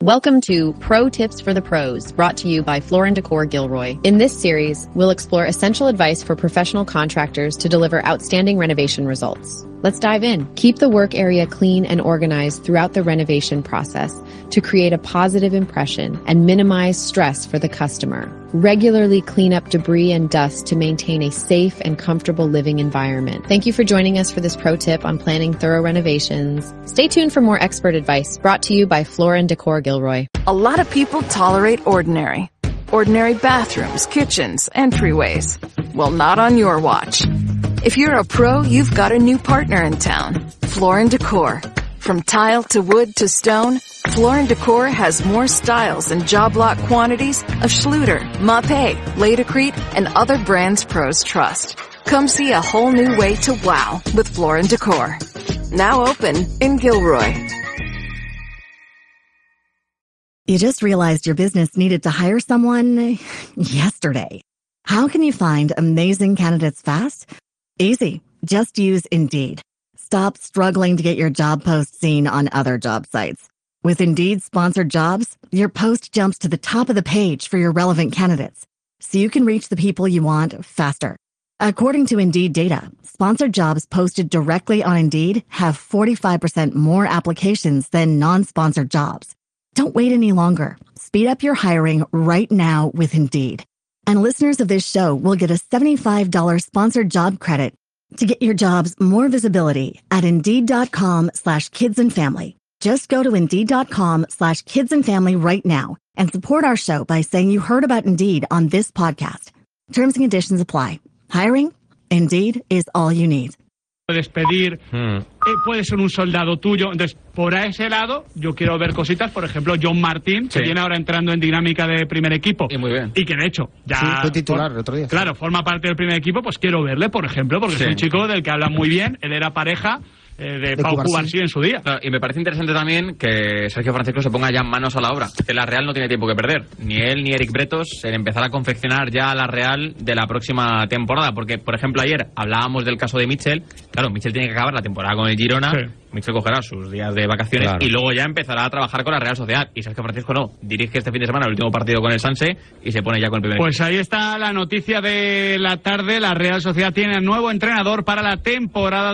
Welcome to Pro Tips for the Pros, brought to you by Floor & Decor Gilroy. In this series, we'll explore essential advice for professional contractors to deliver outstanding renovation results. Let's dive in. Keep the work area clean and organized throughout the renovation process to create a positive impression and minimize stress for the customer. Regularly clean up debris and dust to maintain a safe and comfortable living environment. Thank you for joining us for this pro tip on planning thorough renovations. Stay tuned for more expert advice brought to you by Floor & Decor Gilroy. A lot of people tolerate ordinary. Ordinary bathrooms, kitchens, entryways. Well, not on your watch. If you're a pro, you've got a new partner in town. Floor & Decor. From tile to wood to stone, Floor & Decor has more styles and job lot quantities of Schluter, Mapei, Laticrete, and other brands pros trust. Come see a whole new way to wow with Floor & Decor. Now open in Gilroy. You just realized your business needed to hire someone yesterday. How can you find amazing candidates fast? Easy. Just use Indeed. Stop struggling to get your job post seen on other job sites. With Indeed sponsored jobs, your post jumps to the top of the page for your relevant candidates, so you can reach the people you want faster. According to Indeed data, sponsored jobs posted directly on Indeed have 45% more applications than non-sponsored jobs. Don't wait any longer. Speed up your hiring right now with Indeed. And listeners of this show will get a $75 sponsored job credit to get your jobs more visibility at Indeed.com/kidsandfamily. Just go to Indeed.com/kidsandfamily right now and support our show by saying you heard about Indeed on this podcast. Terms and conditions apply. Hiring? Indeed is all you need. Despedir, puede ser un soldado tuyo. Entonces, por ese lado, yo quiero ver cositas. Por ejemplo, John Martín, que viene ahora entrando en dinámica de primer equipo. Y muy bien. Y que de hecho, ya. Sí, fue titular el otro día. Claro, forma parte del primer equipo, pues quiero verle, por ejemplo, porque es un chico del que habla muy bien. Él era pareja de Pau Cubarsí en su día. Claro, y me parece interesante también que Sergio Francisco se ponga ya manos a la obra. Que la Real no tiene tiempo que perder. Ni él ni Eric Bretos en empezar a confeccionar ya la Real de la próxima temporada. Porque, por ejemplo, ayer hablábamos del caso de Mitchell. Claro, Mitchell tiene que acabar la temporada con el Girona. Sí. Mitchell cogerá sus días de vacaciones y luego ya empezará a trabajar con la Real Sociedad. Y Sergio Francisco no. Dirige este fin de semana el último partido con el Sanse y se pone ya con el primer. Pues ahí está la noticia de la tarde. La Real Sociedad tiene nuevo entrenador para la temporada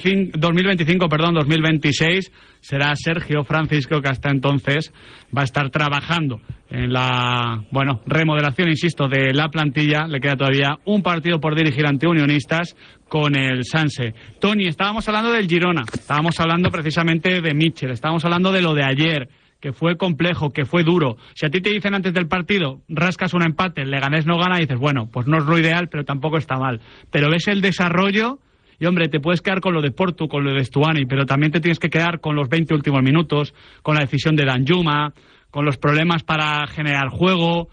2026. Será Sergio Francisco, que hasta entonces va a estar trabajando en la remodelación, insisto, de la plantilla. Le queda todavía un partido por dirigir ante Unionistas con el Sanse. Tony, estábamos hablando del Girona, estábamos hablando precisamente de Mitchell, estábamos hablando de lo de ayer, que fue complejo, que fue duro. Si a ti te dicen antes del partido, rascas un empate, el Leganés no gana, y dices, bueno, pues no es lo ideal, pero tampoco está mal. Pero ves el desarrollo y, hombre, te puedes quedar con lo de Portu, con lo de Stuani, pero también te tienes que quedar con los 20 últimos minutos, con la decisión de Danjuma, con los problemas para generar juego.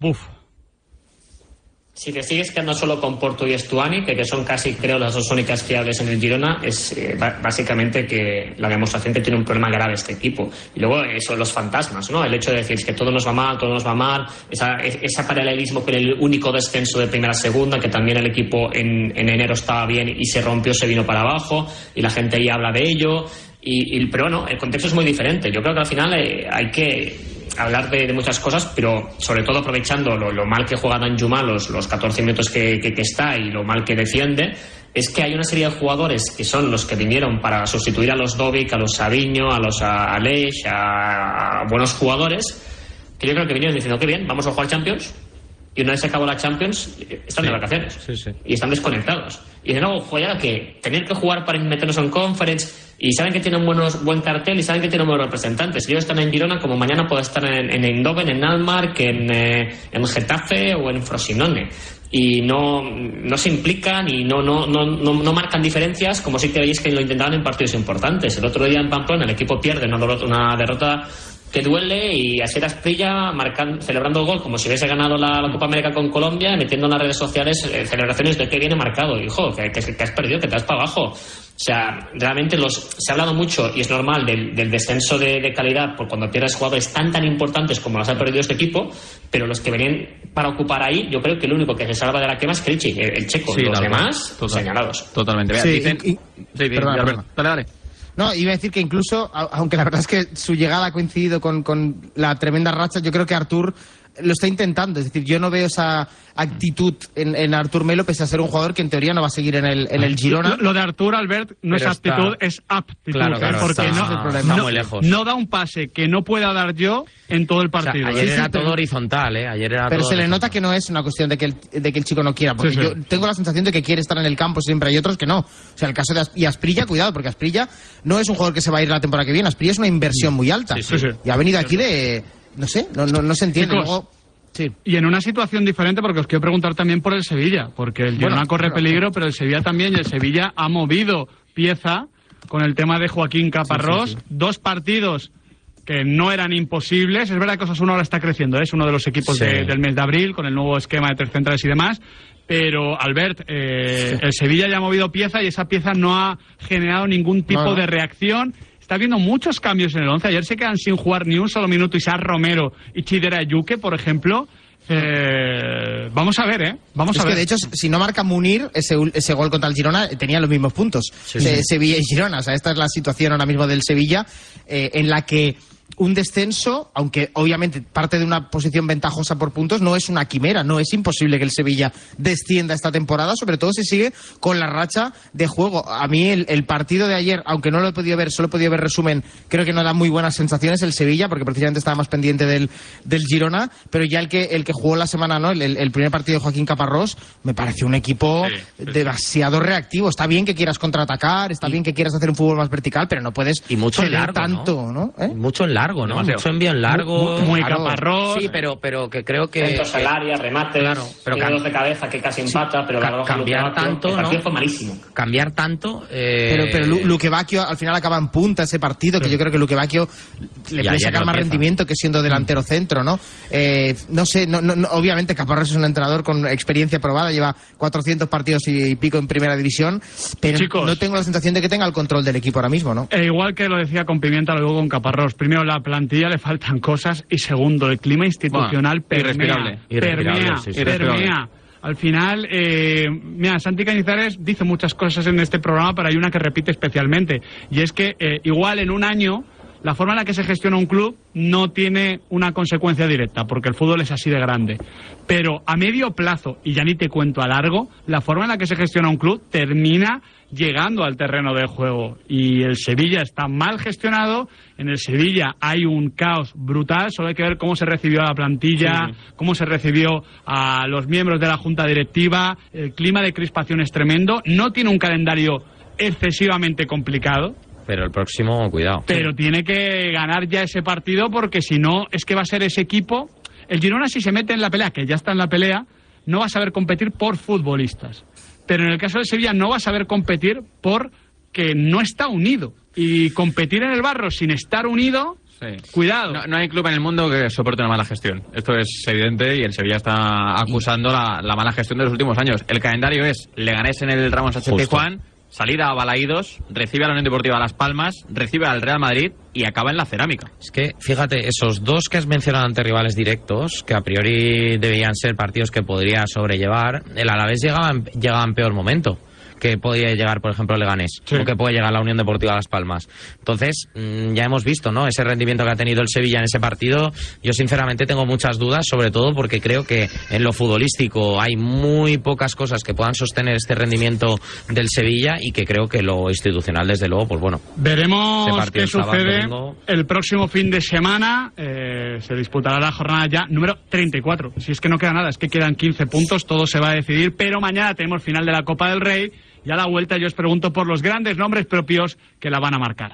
Si te sigues quedando solo con Portu y Stuani, que son casi, creo, las dos únicas fiables en el Girona, es básicamente que la demostración que tiene un problema grave este equipo. Y luego eso, los fantasmas, ¿no? El hecho de decir que todo nos va mal, ese paralelismo con el único descenso de primera a segunda, que también el equipo en enero estaba bien y se rompió, se vino para abajo, y la gente ahí habla de ello. Pero bueno, el contexto es muy diferente. Yo creo que al final hay que hablar de muchas cosas, pero sobre todo aprovechando lo mal que juega Danjuma, los 14 minutos que está, y lo mal que defiende, es que hay una serie de jugadores que son los que vinieron para sustituir a los Dovic, a los Savinho, a los Aleix, a buenos jugadores, que yo creo que vinieron diciendo que bien, vamos a jugar Champions, y una vez se acabó la Champions están de vacaciones y están desconectados, y de nuevo juega que tener que jugar para meternos en Conference, y saben que tienen buen cartel y saben que tienen buenos representantes. Ellos están en Girona como mañana puede estar en Eindhoven, en Alkmaar, en Getafe o en Frosinone. Y no se implican y no marcan diferencias, como sí que veis que lo intentaban en partidos importantes. El otro día en Pamplona el equipo pierde una derrota que duele, y así era Asprilla celebrando el gol como si hubiese ganado la Copa América con Colombia, metiendo en las redes sociales celebraciones de que viene marcado. Hijo, que has perdido, que te vas para abajo. O sea, realmente se ha hablado mucho, y es normal, del descenso de calidad por cuando pierdes jugadores tan importantes como los ha perdido este equipo, pero los que venían para ocupar ahí, yo creo que el único que se salva de la quema es Krejci, el checo. Los demás, señalados. Totalmente. Vea, dicen... Perdona. Dale. No, iba a decir que incluso, aunque la verdad es que su llegada ha coincidido con la tremenda racha, yo creo que Artur lo está intentando. Es decir, yo no veo esa actitud en Artur Melo, pese a ser un jugador que en teoría no va a seguir en el Girona. Lo de Artur, Albert, no es actitud, es aptitud. Claro, porque está muy lejos. No da un pase que no pueda dar yo en todo el partido. O sea, ayer era todo horizontal, Ayer era pero todo se le horizontal. nota que no es una cuestión de que el chico no quiera, porque Sí. yo tengo la sensación de que quiere estar en el campo siempre, hay otros que no. O sea, el caso de y Asprilla, cuidado, porque Asprilla no es un jugador que se va a ir la temporada que viene, Asprilla es una inversión muy alta. Sí. Y ha venido aquí de... no sé, no se entiende. Chicos, Luego, sí. Y en una situación diferente, porque os quiero preguntar también por el Sevilla, porque el Girona corre peligro, pero el Sevilla también, y el Sevilla ha movido pieza con el tema de Joaquín Caparrós. 2 partidos que no eran imposibles. Es verdad que Osasuna ahora está creciendo, es uno de los equipos del mes de abril, con el nuevo esquema de 3 centrales y demás. Pero, Albert, el Sevilla ya ha movido pieza y esa pieza no ha generado ningún tipo de reacción. Está habiendo muchos cambios en el 11. Ayer se quedan sin jugar ni un solo minuto Isaac Romero y Chidera Yuke, por ejemplo. Vamos a ver, ¿eh? Vamos a ver. Es que, de hecho, si no marca Munir, ese gol contra el Girona tenía los mismos puntos. Sevilla y Girona. O sea, esta es la situación ahora mismo del Sevilla, en la que un descenso, aunque obviamente parte de una posición ventajosa por puntos, no es una quimera, no es imposible que el Sevilla descienda esta temporada, sobre todo si sigue con la racha de juego. A mí el partido de ayer, aunque no lo he podido ver, solo he podido ver resumen, creo que no da muy buenas sensaciones el Sevilla, porque precisamente estaba más pendiente del Girona, pero ya el que jugó la semana, ¿no? El primer partido de Joaquín Caparrós, me pareció un equipo demasiado reactivo. Está bien que quieras contraatacar, está bien que quieras hacer un fútbol más vertical, pero no puedes y mucho en largo, tanto, ¿no? Mucho en largo, ¿no? Mucho envío en largo. Muy claro. Caparrós. Sí, pero que creo que... Centros al área, remates, pero tiros de cabeza que casi empata, pero la cambiar tanto, el partido ¿no? fue malísimo. Cambiar tanto... Pero Luque Bacchio al final acaba en punta ese partido, que yo creo que Luque Bacchio le puede sacar más rendimiento que siendo delantero centro, ¿no? No sé, obviamente Caparrós es un entrenador con experiencia probada, lleva 400 partidos y pico en primera división, pero Chicos, no tengo la sensación de que tenga el control del equipo ahora mismo, ¿no? Igual que lo decía con Pimienta, luego con Caparrós. Primero, la plantilla le faltan cosas, y segundo, el clima institucional permea. Permea. Al final, mira, Santi Cañizares dice muchas cosas en este programa, pero hay una que repite especialmente, y es que igual en un año la forma en la que se gestiona un club no tiene una consecuencia directa, porque el fútbol es así de grande. Pero a medio plazo, y ya ni te cuento a largo, la forma en la que se gestiona un club termina llegando al terreno del juego. Y el Sevilla está mal gestionado, en el Sevilla hay un caos brutal, solo hay que ver cómo se recibió a la plantilla, cómo se recibió a los miembros de la junta directiva, el clima de crispación es tremendo, no tiene un calendario excesivamente complicado. Pero el próximo, cuidado. Pero tiene que ganar ya ese partido, porque si no, es que va a ser ese equipo. El Girona, si se mete en la pelea, que ya está en la pelea, no va a saber competir por futbolistas. Pero en el caso de Sevilla no va a saber competir porque no está unido. Y competir en el barro sin estar unido, cuidado. No hay club en el mundo que soporte una mala gestión. Esto es evidente, y el Sevilla está acusando la mala gestión de los últimos años. El calendario es Leganés en el Ramón Sánchez Pizjuán, salida a Balaídos, recibe a la Unión Deportiva Las Palmas, recibe al Real Madrid y acaba en la Cerámica. Es que, fíjate, esos dos que has mencionado ante rivales directos, que a priori debían ser partidos que podría sobrellevar, el Alavés llegaba en peor momento que podía llegar, por ejemplo, Leganés, o que puede llegar la Unión Deportiva Las Palmas. Entonces, ya hemos visto, ¿no?, ese rendimiento que ha tenido el Sevilla en ese partido. Yo, sinceramente, tengo muchas dudas, sobre todo porque creo que en lo futbolístico hay muy pocas cosas que puedan sostener este rendimiento del Sevilla, y que creo que lo institucional, desde luego, pues bueno. Veremos qué sucede el próximo fin de semana. Se disputará la jornada ya número 34. Si es que no queda nada, es que quedan 15 puntos, todo se va a decidir, pero mañana tenemos final de la Copa del Rey. Y a la vuelta yo os pregunto por los grandes nombres propios que la van a marcar.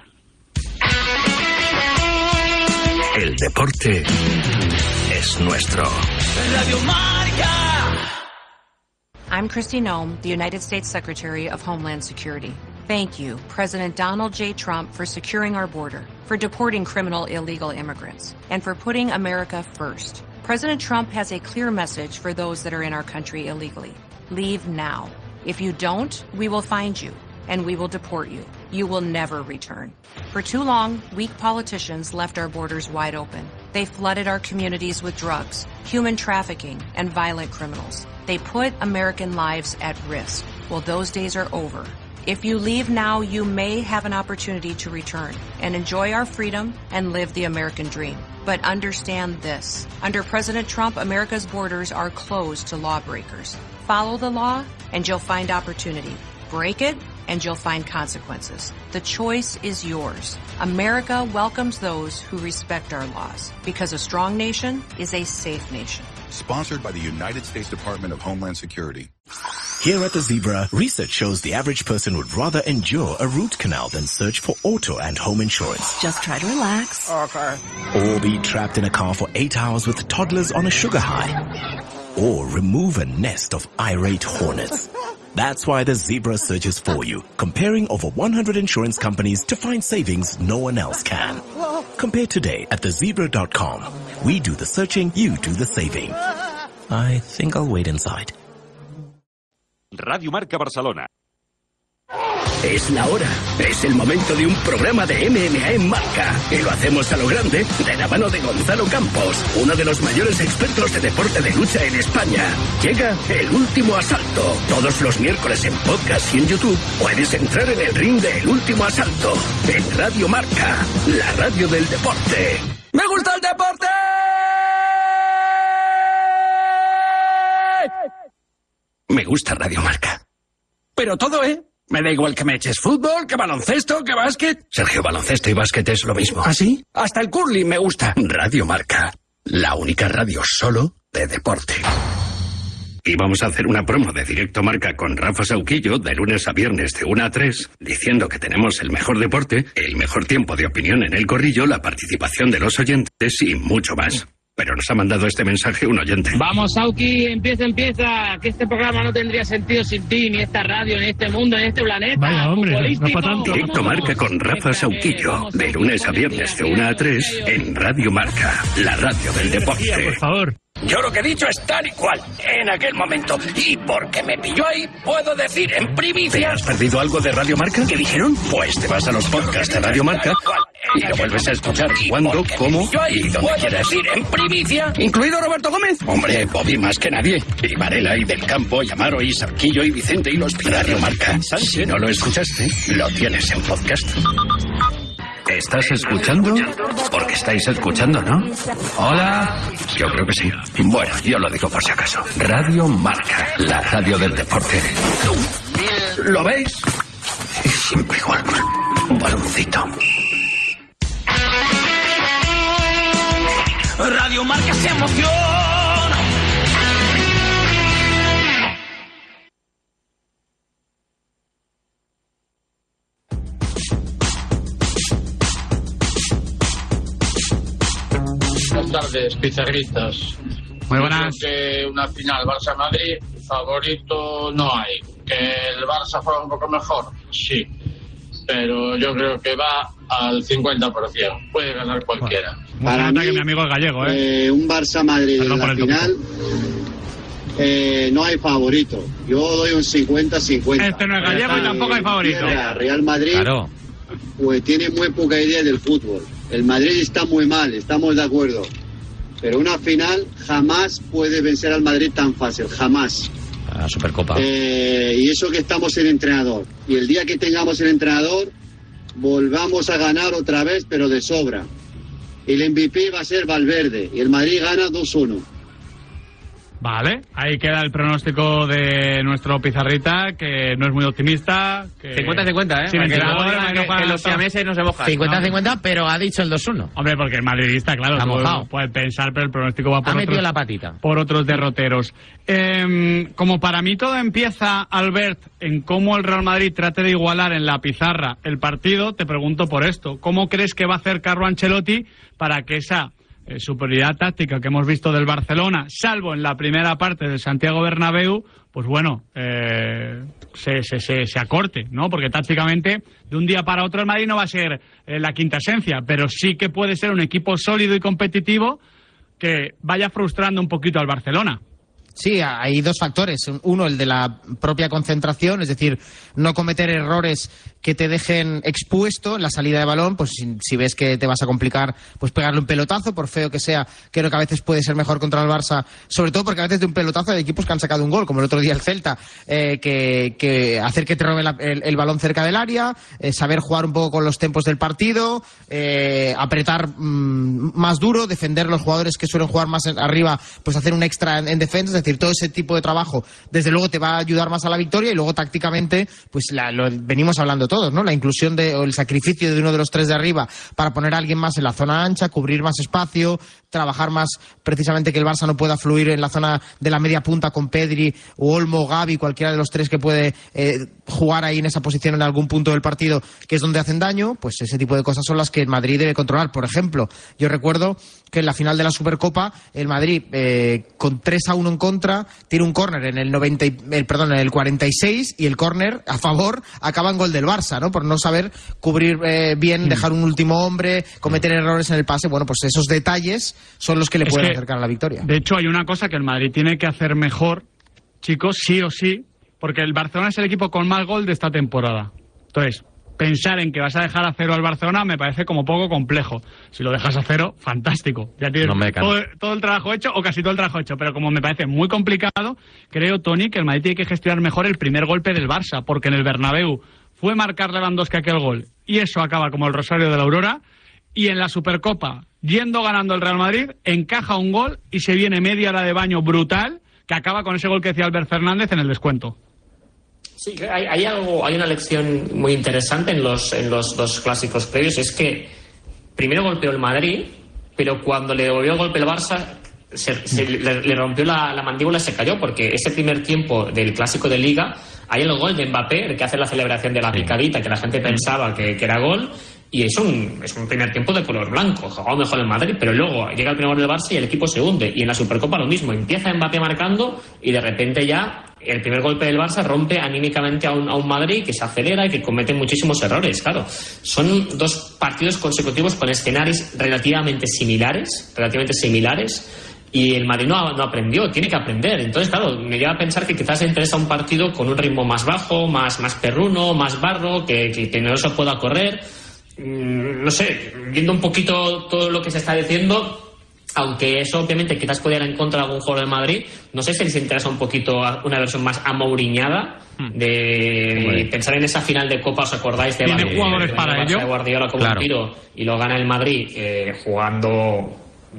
El deporte es nuestro. Radio Marca. I'm Kristi Noem, the United States Secretary of Homeland Security. Thank you, President Donald J. Trump, for securing our border, for deporting criminal illegal immigrants, and for putting America first. President Trump has a clear message for those that are in our country illegally. Leave now. If you don't, we will find you, and we will deport you. You will never return. For too long, weak politicians left our borders wide open. They flooded our communities with drugs, human trafficking, and violent criminals. They put American lives at risk. Well, those days are over. If you leave now, you may have an opportunity to return and enjoy our freedom and live the American dream. But understand this. Under President Trump, America's borders are closed to lawbreakers. Follow the law and you'll find opportunity. Break it and you'll find consequences. The choice is yours. America welcomes those who respect our laws, because a strong nation is a safe nation. Sponsored by the United States Department of Homeland Security. Here at the Zebra, research shows the average person would rather endure a root canal than search for auto and home insurance. Just try to relax. Okay. Or be trapped in a car for 8 hours with toddlers on a sugar high. Or remove a nest of irate hornets. That's why the Zebra searches for you, comparing over 100 insurance companies to find savings no one else can. Compare today at thezebra.com. We do the searching, you do the saving. I think I'll wait inside. Radio Marca Barcelona. Es la hora, es el momento de un programa de MMA en Marca. Y lo hacemos a lo grande, de la mano de Gonzalo Campos, uno de los mayores expertos de deporte de lucha en España. Llega El Último Asalto. Todos los miércoles en podcast y en YouTube puedes entrar en el ring de El Último Asalto. En Radio Marca, la radio del deporte. ¡Me gusta el deporte! Me gusta Radio Marca. Pero todo, Me da igual que me eches fútbol, que baloncesto, que básquet. Sergio, baloncesto y básquet es lo mismo. ¿Ah, sí? Hasta el curling me gusta. Radio Marca, la única radio solo de deporte. Y vamos a hacer una promo de Directo Marca con Rafa Sauquillo de lunes a viernes de 1 a 3, diciendo que tenemos el mejor deporte, el mejor tiempo de opinión en el corrillo, la participación de los oyentes y mucho más. Pero nos ha mandado este mensaje un oyente. Vamos, Sauki, empieza, que este programa no tendría sentido sin ti, ni esta radio, ni este mundo, ni este planeta. Vaya, hombre, no para tanto. Directo Marca con Rafa Sauquillo, de lunes a viernes de 1 a 3, en Radio Marca, la radio del deporte. Por favor. Yo lo que he dicho es tal y cual, en aquel momento. Y porque me pilló ahí, puedo decir en primicia... ¿Te has perdido algo de Radio Marca? ¿Qué dijeron? Pues te vas a los podcasts de Radio Marca y lo vuelves a escuchar cuando, cómo y donde quieras. Decir en primicia, incluido Roberto Gómez. Hombre, Bobby más que nadie. Y Varela, y Del Campo, y Amaro, y Sarquillo, y Vicente, y los Radio Marca. Si no lo escuchaste, lo tienes en podcast. ¿Estás escuchando? Porque estáis escuchando, ¿no? Hola. Yo creo que sí. Bueno, yo lo digo por si acaso. Radio Marca, la radio del deporte. ¿Lo veis? Siempre igual. Un baloncito. Radio Marca se emociona. Buenas tardes, pizarritas. Muy buenas. Creo que una final Barça-Madrid, favorito no hay. Que el Barça juega un poco mejor, sí. Pero yo creo que va al 50%. Puede ganar cualquiera. Para mí, que mi amigo es gallego, un Barça-Madrid en la final, no hay favorito. Yo doy un 50-50. Este no es gallego y tampoco hay favorito. Real Madrid, claro, pues tiene muy poca idea del fútbol. El Madrid está muy mal, estamos de acuerdo. Pero una final jamás puede vencer al Madrid tan fácil, jamás. La Supercopa. Y eso que estamos en entrenador. Y el día que tengamos el entrenador, volvamos a ganar otra vez, pero de sobra. Y el MVP va a ser Valverde. Y el Madrid gana 2-1. Vale, ahí queda el pronóstico de nuestro pizarrita, que no es muy optimista. 50-50, Sin entrenador, que los siameses no se mojan. 50-50, pero ha dicho el 2-1. Hombre, porque el madridista, claro, puede pensar, pero el pronóstico va por ha metido la patita. Por otros derroteros. Como para mí todo empieza, Albert, en cómo el Real Madrid trate de igualar en la pizarra el partido, te pregunto por esto. ¿Cómo crees que va a hacer Carlo Ancelotti para que esa superioridad táctica que hemos visto del Barcelona, salvo en la primera parte del Santiago Bernabéu, pues bueno, se acorte, ¿no? Porque tácticamente de un día para otro el Madrid no va a ser la quinta esencia, pero sí que puede ser un equipo sólido y competitivo que vaya frustrando un poquito al Barcelona. Sí, hay dos factores. Uno, el de la propia concentración, es decir, no cometer errores que te dejen expuesto en la salida de balón, pues si ves que te vas a complicar, pues pegarle un pelotazo, por feo que sea. Creo que a veces puede ser mejor contra el Barça, sobre todo porque a veces de un pelotazo hay equipos que han sacado un gol, como el otro día el Celta, que hacer que te robe el balón cerca del área, saber jugar un poco con los tempos del partido, apretar más duro, defender los jugadores que suelen jugar más arriba, pues hacer un extra en defensa, es decir, todo ese tipo de trabajo desde luego te va a ayudar más a la victoria. Y luego tácticamente pues lo venimos hablando todos, ¿no? La inclusión o el sacrificio de uno de los tres de arriba para poner a alguien más en la zona ancha, cubrir más espacio, trabajar más precisamente que el Barça no pueda fluir en la zona de la media punta con Pedri o Olmo o Gavi, cualquiera de los tres que puede jugar ahí en esa posición en algún punto del partido, que es donde hacen daño. Pues ese tipo de cosas son las que el Madrid debe controlar. Por ejemplo, yo recuerdo que en la final de la Supercopa el Madrid con 3-1 en contra tiene un córner en el 46 y el córner a favor acaba en gol del Barça, ¿no? Por no saber cubrir bien, dejar un último hombre, cometer errores en el pase. Bueno, pues esos detalles son los que le pueden acercar a la victoria. De hecho, hay una cosa que el Madrid tiene que hacer mejor, chicos, sí o sí, porque el Barcelona es el equipo con más gol de esta temporada. Entonces, pensar en que vas a dejar a cero al Barcelona me parece como poco complejo. Si lo dejas a cero, fantástico. Ya tienes todo el trabajo hecho, o casi todo el trabajo hecho. Pero como me parece muy complicado, creo, Tony, que el Madrid tiene que gestionar mejor el primer golpe del Barça, porque en el Bernabéu fue marcar Lewandowski aquel gol, y eso acaba como el Rosario de la Aurora. Y en la Supercopa, yendo ganando el Real Madrid, encaja un gol y se viene media hora de baño brutal, que acaba con ese gol que decía Albert Fernández en el descuento. Sí, hay una lección muy interesante en los dos clásicos previos, es que primero golpeó el Madrid, pero cuando le devolvió el golpe el Barça le rompió la mandíbula y se cayó, porque ese primer tiempo del clásico de Liga hay el gol de Mbappé, el que hace la celebración de la picadita, que la gente pensaba que era gol, y es un primer tiempo de color blanco, jugado mejor el Madrid, pero luego llega el primer gol del Barça y el equipo se hunde. Y en la Supercopa lo mismo, empieza Mbappé marcando y de repente ya el primer golpe del Barça rompe anímicamente a un Madrid que se acelera y que comete muchísimos errores. Claro, son dos partidos consecutivos con escenarios relativamente similares, y el Madrid no aprendió, tiene que aprender. Entonces, claro, me lleva a pensar que quizás le interesa un partido con un ritmo más bajo, más perruno, más barro, que no se pueda correr. No sé, viendo un poquito todo lo que se está diciendo, aunque eso obviamente quizás pudiera ir en contra de algún jugador del Madrid, no sé si les interesa un poquito una versión más amouriñada de pensar en esa final de Copa. ¿Os acordáis de ¿Tiene jugadores para ello? De Guardiola como un tiro y lo gana el Madrid jugando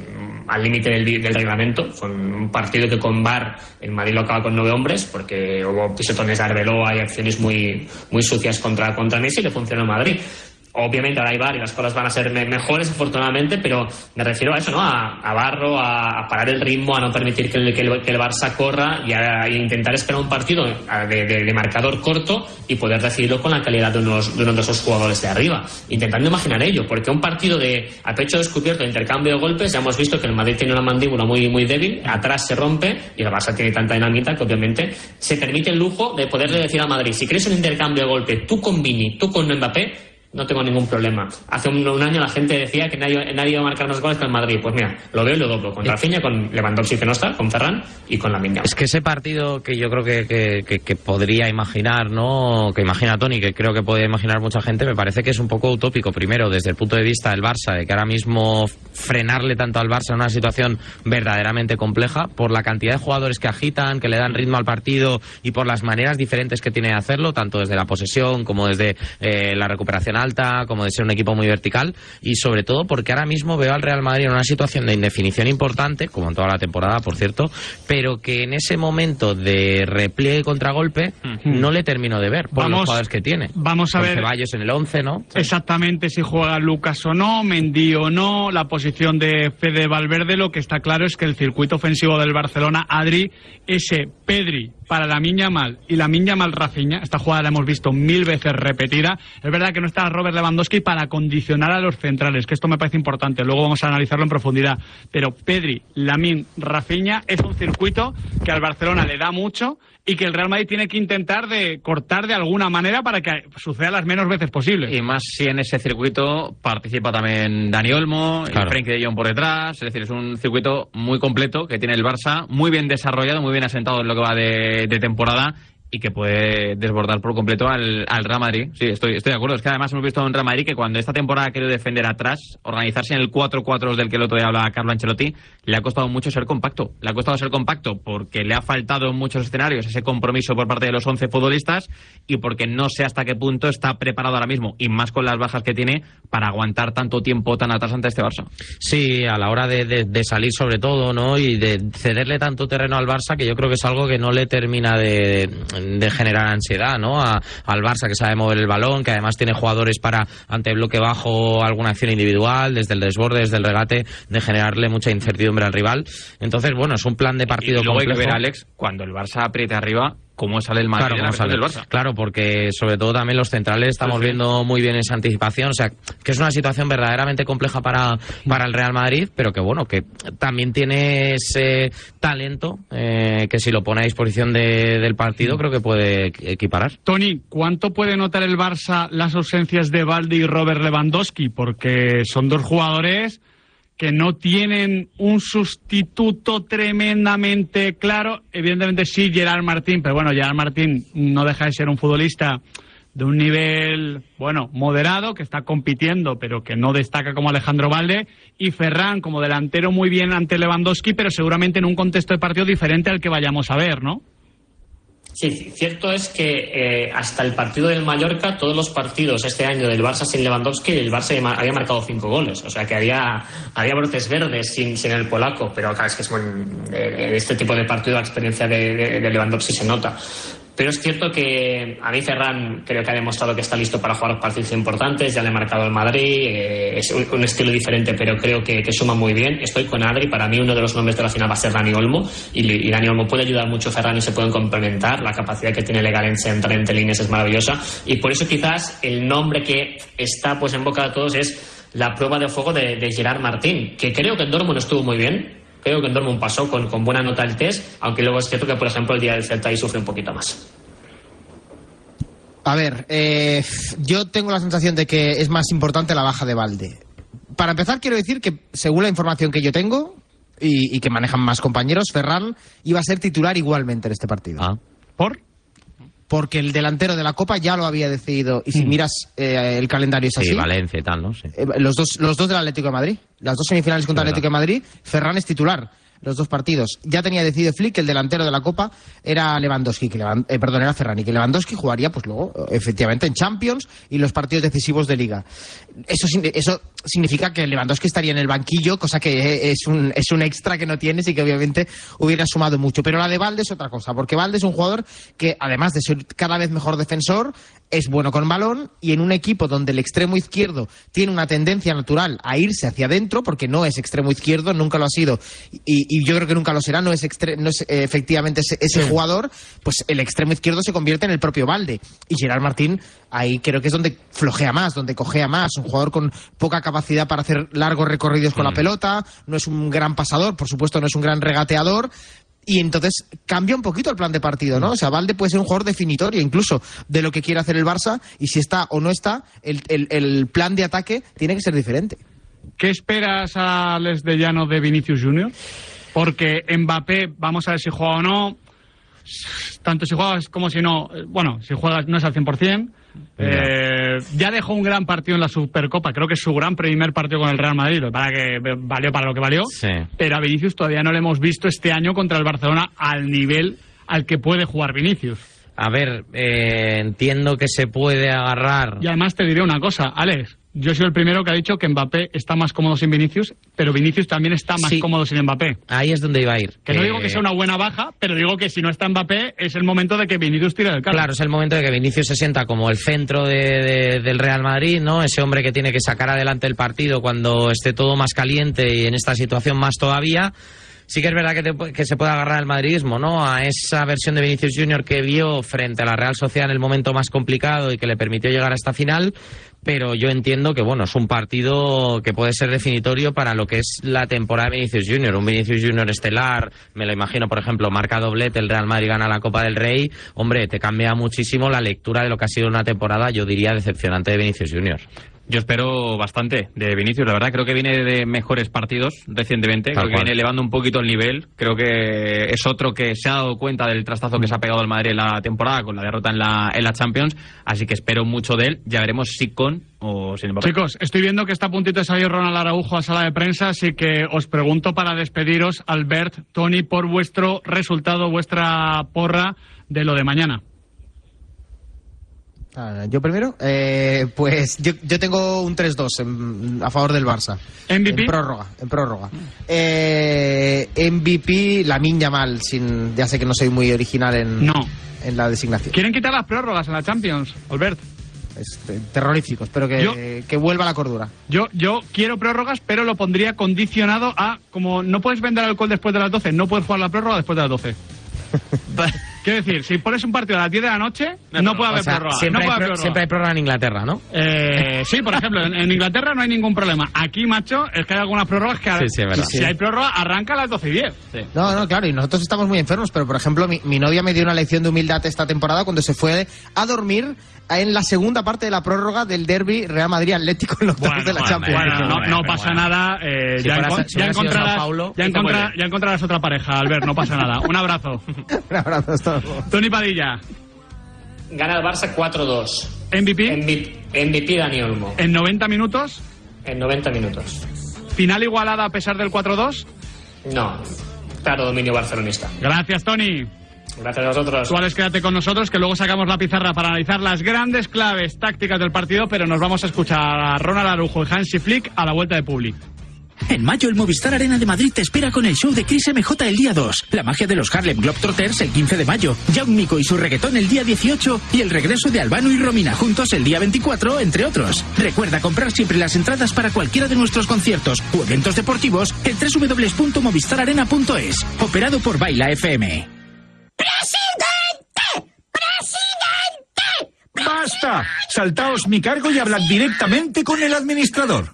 al límite del reglamento? Fue un partido que con VAR el Madrid lo acaba con 9 hombres, porque hubo pisetones de Arbeloa y acciones muy sucias contra Messi, y le funcionó el Madrid. Obviamente ahora hay VAR y las cosas van a ser mejores, afortunadamente, pero me refiero a eso, ¿no? A Barro, a parar el ritmo, a no permitir que el Barça corra y a intentar esperar un partido de marcador corto y poder decidirlo con la calidad de uno de esos jugadores de arriba. Intentando imaginar ello, porque un partido a pecho descubierto, de intercambio de golpes, ya hemos visto que el Madrid tiene una mandíbula muy débil, atrás se rompe y el Barça tiene tanta dinamita que obviamente se permite el lujo de poderle decir al Madrid: si quieres un intercambio de golpe, tú con Vini, tú con Mbappé, no tengo ningún problema. Hace un año la gente decía que nadie iba a marcar más goles que el Madrid. Pues mira, lo veo y lo doblo. Con Rafinha, con Lewandowski, que no está, con Ferran y con Lamine Yamal. Es que ese partido que yo creo que podría imaginar, ¿no? Que imagina Tony, que creo que puede imaginar mucha gente, me parece que es un poco utópico. Primero, desde el punto de vista del Barça, de que ahora mismo frenarle tanto al Barça en una situación verdaderamente compleja, por la cantidad de jugadores que agitan, que le dan ritmo al partido y por las maneras diferentes que tiene de hacerlo, tanto desde la posesión como desde la recuperación alta, como de ser un equipo muy vertical, y sobre todo porque ahora mismo veo al Real Madrid en una situación de indefinición importante, como en toda la temporada, por cierto, pero que en ese momento de repliegue y contragolpe no le termino de ver por los jugadores que tiene. Vamos a ver Ceballos en el 11, ¿no? Exactamente, si juega Lucas o no, Mendy o no, la posición de Fede Valverde. Lo que está claro es que el circuito ofensivo del Barcelona, Adri, ese Pedri para Lamine Yamal y Lamine Yamal Rafinha, esta jugada la hemos visto 1000 veces repetida. Es verdad que no está Robert Lewandowski para condicionar a los centrales, que esto me parece importante, luego vamos a analizarlo en profundidad, pero Pedri, Lamine, Rafinha es un circuito que al Barcelona le da mucho y que el Real Madrid tiene que intentar de cortar de alguna manera para que suceda las menos veces posibles. Y más si en ese circuito participa también Dani Olmo, claro, y Frenkie de Jong por detrás. Es decir, es un circuito muy completo que tiene el Barça, muy bien desarrollado, muy bien asentado en lo que va de temporada, y que puede desbordar por completo al Real Madrid. Sí, estoy de acuerdo. Es que además hemos visto a un Real Madrid que cuando esta temporada ha querido defender atrás, organizarse en el 4-4 del que el otro día hablaba Carlo Ancelotti, le ha costado mucho ser compacto. Le ha costado ser compacto porque le ha faltado en muchos escenarios ese compromiso por parte de los 11 futbolistas y porque no sé hasta qué punto está preparado ahora mismo, y más con las bajas que tiene, para aguantar tanto tiempo tan atrás ante este Barça. Sí, a la hora de salir sobre todo, ¿no? Y de cederle tanto terreno al Barça, que yo creo que es algo que no le termina de generar ansiedad, ¿no? Al Barça, que sabe mover el balón, que además tiene jugadores para, ante bloque bajo, alguna acción individual, desde el desborde, desde el regate, de generarle mucha incertidumbre al rival. Entonces, bueno, es un plan de partido luego complejo. Hay que ver, Alex, cuando el Barça apriete arriba, cómo sale el Madrid, claro, del Barça. Claro, porque sobre todo también los centrales estamos viendo muy bien esa anticipación, o sea, que es una situación verdaderamente compleja para el Real Madrid, pero que bueno, que también tiene ese talento que si lo pone a disposición del partido creo que puede equiparar. Tony, ¿cuánto puede notar el Barça las ausencias de Balde y Robert Lewandowski? Porque son dos jugadores que no tienen un sustituto tremendamente claro. Evidentemente sí, Gerard Martín, pero bueno, Gerard Martín no deja de ser un futbolista de un nivel, bueno, moderado, que está compitiendo, pero que no destaca como Alejandro Balde, y Ferran como delantero muy bien ante Lewandowski, pero seguramente en un contexto de partido diferente al que vayamos a ver, ¿no? Sí, cierto es que hasta el partido del Mallorca, todos los partidos este año del Barça sin Lewandowski, el Barça había marcado 5 goles. O sea que había brotes verdes sin el polaco, pero claro, es que este tipo de partido la experiencia de Lewandowski se nota. Pero es cierto que a mí Ferran creo que ha demostrado que está listo para jugar partidos importantes, ya le ha marcado el Madrid, es un estilo diferente, pero creo que suma muy bien. Estoy con Adri, para mí uno de los nombres de la final va a ser Dani Olmo, y Dani Olmo puede ayudar mucho a Ferran y se pueden complementar. La capacidad que tiene Legalense de entrar entre líneas es maravillosa, y por eso quizás el nombre que está pues en boca de todos es la prueba de fuego de Gerard Martín, que creo que en Dortmund estuvo muy bien. Creo que en Dortmund pasó con buena nota el test, aunque luego es cierto que, por ejemplo, el día del Celta ahí sufre un poquito más. A ver, yo tengo la sensación de que es más importante la baja de Balde. Para empezar, quiero decir que, según la información que yo tengo y que manejan más compañeros, Ferran iba a ser titular igualmente en este partido. ¿Por? Porque el delantero de la Copa ya lo había decidido. Y si miras el calendario es así. Sí, Valencia y tal, ¿no? Sí. Los dos del Atlético de Madrid. Las dos semifinales contra el Atlético de Madrid, Ferran es titular. Los dos partidos. Ya tenía decidido Flick que el delantero de la Copa era Lewandowski, era Ferran, y que Lewandowski jugaría pues luego efectivamente en Champions y los partidos decisivos de Liga. Eso significa que Lewandowski estaría en el banquillo, cosa que es un extra que no tienes y que obviamente hubiera sumado mucho. Pero la de Balde es otra cosa, porque Balde es un jugador que, además de ser cada vez mejor defensor, es bueno con balón, y en un equipo donde el extremo izquierdo tiene una tendencia natural a irse hacia adentro, porque no es extremo izquierdo, nunca lo ha sido, y yo creo que nunca lo será, no es efectivamente ese jugador, pues el extremo izquierdo se convierte en el propio Balde. Y Gerard Martín ahí creo que es donde flojea más, donde cojea más, un jugador con poca capacidad para hacer largos recorridos con la pelota, no es un gran pasador, por supuesto no es un gran regateador. Y entonces cambia un poquito el plan de partido, ¿no? O sea, Balde puede ser un jugador definitorio incluso de lo que quiere hacer el Barça, y si está o no está, el plan de ataque tiene que ser diferente. ¿Qué esperas, Alex de Llano, de Vinicius Junior? Porque Mbappé, vamos a ver si juega o no. Tanto si juegas como si no. Bueno, si juegas no es al 100%. Ya dejó un gran partido en la Supercopa. Creo que es su gran primer partido con el Real Madrid. Para que valió para lo que valió. Sí. Pero a Vinicius todavía no le hemos visto este año contra el Barcelona al nivel al que puede jugar Vinicius. A ver, entiendo que se puede agarrar. Y además te diré una cosa, Alex. Yo soy el primero que ha dicho que Mbappé está más cómodo sin Vinicius, pero Vinicius también está más cómodo sin Mbappé. Ahí es donde iba a ir. Que no digo que sea una buena baja, pero digo que si no está Mbappé es el momento de que Vinicius tire del carro. Claro, es el momento de que Vinicius se sienta como el centro del Real Madrid, ¿no? Ese hombre que tiene que sacar adelante el partido cuando esté todo más caliente, y en esta situación más todavía. Sí que es verdad que se puede agarrar al madridismo, ¿no? A esa versión de Vinicius Junior que vio frente a la Real Sociedad en el momento más complicado y que le permitió llegar a esta final. Pero yo entiendo que, bueno, es un partido que puede ser definitorio para lo que es la temporada de Vinicius Junior. Un Vinicius Junior estelar, me lo imagino, por ejemplo, marca doblete, el Real Madrid gana la Copa del Rey. Hombre, te cambia muchísimo la lectura de lo que ha sido una temporada, yo diría, decepcionante de Vinicius Junior. Yo espero bastante de Vinicius, la verdad. Creo que viene de mejores partidos recientemente. Creo que viene elevando un poquito el nivel. Creo que es otro que se ha dado cuenta del trastazo que se ha pegado al Madrid en la temporada con la derrota en la Champions. Así que espero mucho de él. Ya veremos si con o sin Mbappé. Chicos, estoy viendo que está a puntito de salir Ronald Araujo a sala de prensa, así que os pregunto para despediros, Albert, Tony, por vuestro resultado, vuestra porra de lo de mañana. ¿Yo primero? Pues yo tengo un 3-2 a favor del Barça. ¿MVP? En prórroga. MVP, Lamine Yamal, ya sé que no soy muy original en la designación. ¿Quieren quitar las prórrogas en la Champions, Albert? Es terrorífico, espero que vuelva la cordura. Yo quiero prórrogas, pero lo pondría condicionado a, como no puedes vender alcohol después de las 12, no puedes jugar la prórroga después de las 12. Quiero decir, si pones un partido a las 10 de la noche, no puede haber prórroga. Siempre hay prórroga en Inglaterra, ¿no? Sí, por ejemplo, en Inglaterra no hay ningún problema. Aquí, macho, es que hay algunas prórrogas que si hay prórroga, arranca a las 12:10. Sí. No, claro, y nosotros estamos muy enfermos, pero por ejemplo, mi novia me dio una lección de humildad esta temporada cuando se fue a dormir en la segunda parte de la prórroga del derbi Real Madrid-Atlético en los octavos de la Champions. No pasa nada. Ya encontrarás otra pareja, Albert, no pasa nada. Un abrazo. Un abrazo, hasta luego. Tony Padilla. Gana el Barça 4-2. MVP Dani Olmo. ¿En 90 minutos? En 90 minutos. ¿Final igualada a pesar del 4-2? No. Claro, dominio barcelonista. Gracias, Tony. Gracias a vosotros. Suárez, quédate con nosotros, que luego sacamos la pizarra para analizar las grandes claves tácticas del partido, pero nos vamos a escuchar a Ronald Araujo y Hansi Flick a la vuelta de Publi. En mayo, el Movistar Arena de Madrid te espera con el show de Chris MJ el día 2, la magia de los Harlem Globetrotters el 15 de mayo, Young Miko y su reggaetón el día 18 y el regreso de Albano y Romina juntos el día 24, entre otros. Recuerda comprar siempre las entradas para cualquiera de nuestros conciertos o eventos deportivos en www.movistararena.es. Operado por Baila FM. ¡Basta! Saltaos mi cargo y hablad directamente con el administrador.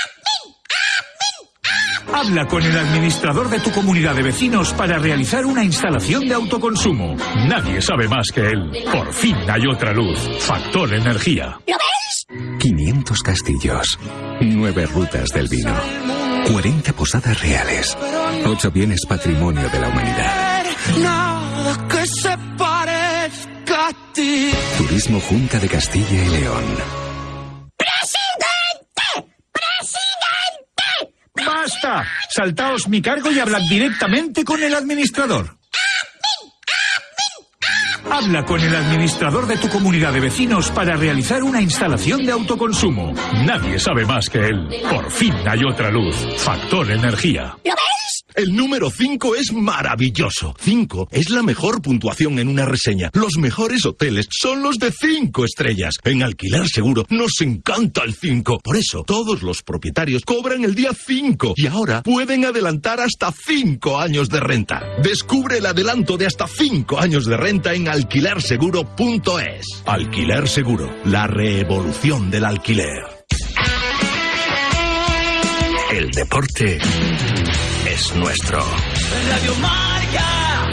Habla con el administrador de tu comunidad de vecinos para realizar una instalación de autoconsumo. Nadie sabe más que él. Por fin hay otra luz. Factor Energía. ¿Lo ves? 500 castillos, 9 rutas del vino, 40 posadas reales, 8 bienes patrimonio de la humanidad. Nada que se parezca a ti. Turismo Junta de Castilla y León. ¡Basta! Saltaos mi cargo y hablad directamente con el administrador. Habla con el administrador de tu comunidad de vecinos para realizar una instalación de autoconsumo. Nadie sabe más que él. Por fin hay otra luz. Factor Energía. ¿Lo ves? El número 5 es maravilloso. 5 es la mejor puntuación en una reseña. Los mejores hoteles son los de 5 estrellas. En Alquiler Seguro nos encanta el 5. Por eso, todos los propietarios cobran el día 5 y ahora pueden adelantar hasta 5 años de renta. Descubre el adelanto de hasta 5 años de renta en alquilerseguro.es. Alquiler Seguro, la revolución del alquiler. El deporte es nuestro. Radio Marca.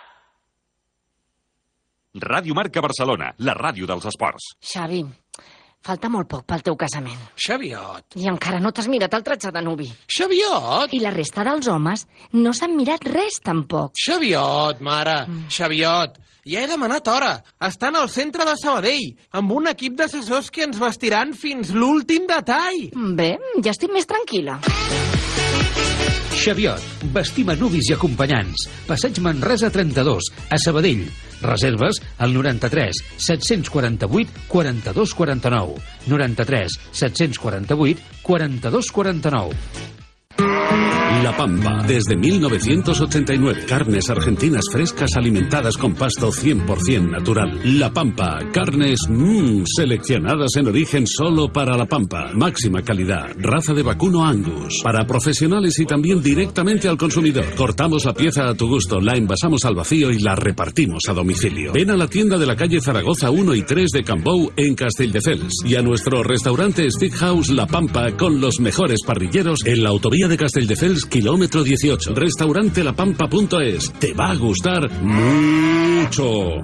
Ràdio Marca Barcelona, la ràdio dels esports. Xavi, falta molt poc pel teu casament. Xaviot. I encara no t'has mirat el tratge de nuvi. Xaviot. I la resta dels homes no s'han mirat res, tampoc. Xaviot, mare. Xaviot. Ja he demanat hora. Estan al centre de Sabadell, amb un equip d'assessors que ens vestiran fins l'últim detall. Bé, ja estic més tranquil·la. Xaviot, vestim a nuvis i acompanyants. Passeig Manresa 32, a Sabadell. Reserves al 93 748 42 49. 93 748 42 49. La Pampa, desde 1989. Carnes argentinas frescas alimentadas con pasto 100% natural. La Pampa, carnes seleccionadas en origen solo para La Pampa. Máxima calidad, raza de vacuno Angus. Para profesionales y también directamente al consumidor. Cortamos la pieza a tu gusto, la envasamos al vacío y la repartimos a domicilio. Ven a la tienda de la calle Zaragoza 1 y 3 de Cambou en Castelldefels. Y a nuestro restaurante Steakhouse La Pampa con los mejores parrilleros en la autovía de Castelldefels, kilómetro 18. Restaurantelapampa.es. Te va a gustar mucho.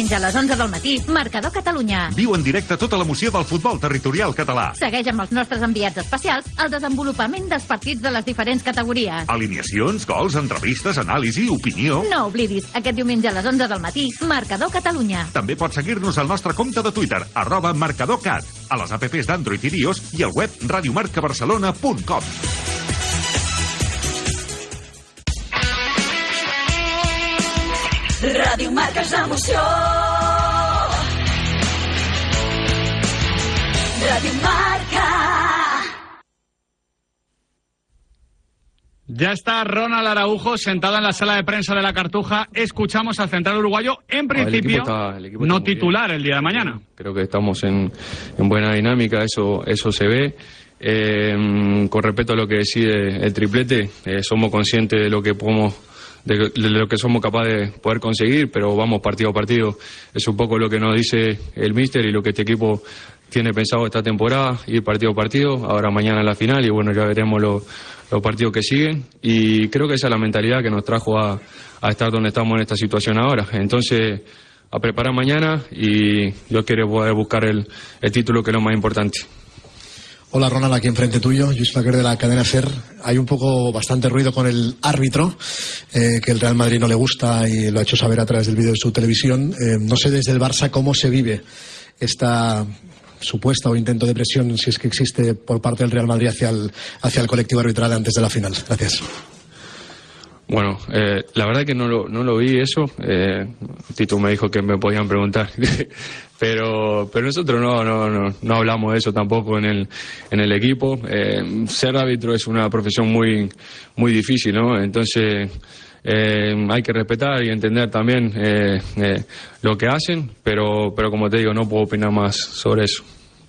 diumenge a les 11 del matí, Marcador Catalunya. Viu en directe tota l'emoció del futbol territorial català. Segueix amb els nostres enviats especials el desenvolupament dels partits de les diferents categories. Alineacions, gols, entrevistes, anàlisi, opinió... No oblidis, aquest diumenge a les 11 del matí, Marcador Catalunya. També pots seguir-nos al nostre compte de Twitter, @marcadorcat, a les apps d'Android i iOS i al web radiomarcabarcelona.com. Ràdio Marca és l'emoció. Ràdio Marca. Ya está Ronald Araujo sentado en la sala de prensa de la Cartuja. Escuchamos al central uruguayo, en principio, el equipo no está muy titular bien. el día de mañana. Creo que estamos en buena dinámica, eso se ve. Con respecto a lo que decide el triplete, somos conscientes de lo que podemos, de lo que somos capaces de poder conseguir, pero vamos partido a partido. Es un poco lo que nos dice el míster y lo que este equipo tiene pensado esta temporada, ir partido a partido. Ahora mañana la final y bueno, ya veremos los partidos que siguen. Y creo que esa es la mentalidad que nos trajo a estar donde estamos en esta situación ahora. Entonces, a preparar mañana y yo quiero poder buscar el título, que es lo más importante. Hola Ronald, aquí enfrente tuyo, Lluís Flaquer de la cadena SER. Hay bastante ruido con el árbitro, que el Real Madrid no le gusta y lo ha hecho saber a través del vídeo de su televisión. No sé desde el Barça cómo se vive esta supuesta o intento de presión, si es que existe, por parte del Real Madrid hacia el colectivo arbitral antes de la final. Gracias. Bueno, la verdad que no lo vi eso. Tito me dijo que me podían preguntar. pero nosotros no hablamos de eso tampoco en el equipo. Ser árbitro es una profesión muy, muy difícil, ¿no? Entonces hay que respetar y entender también lo que hacen, pero como te digo, no puedo opinar más sobre eso.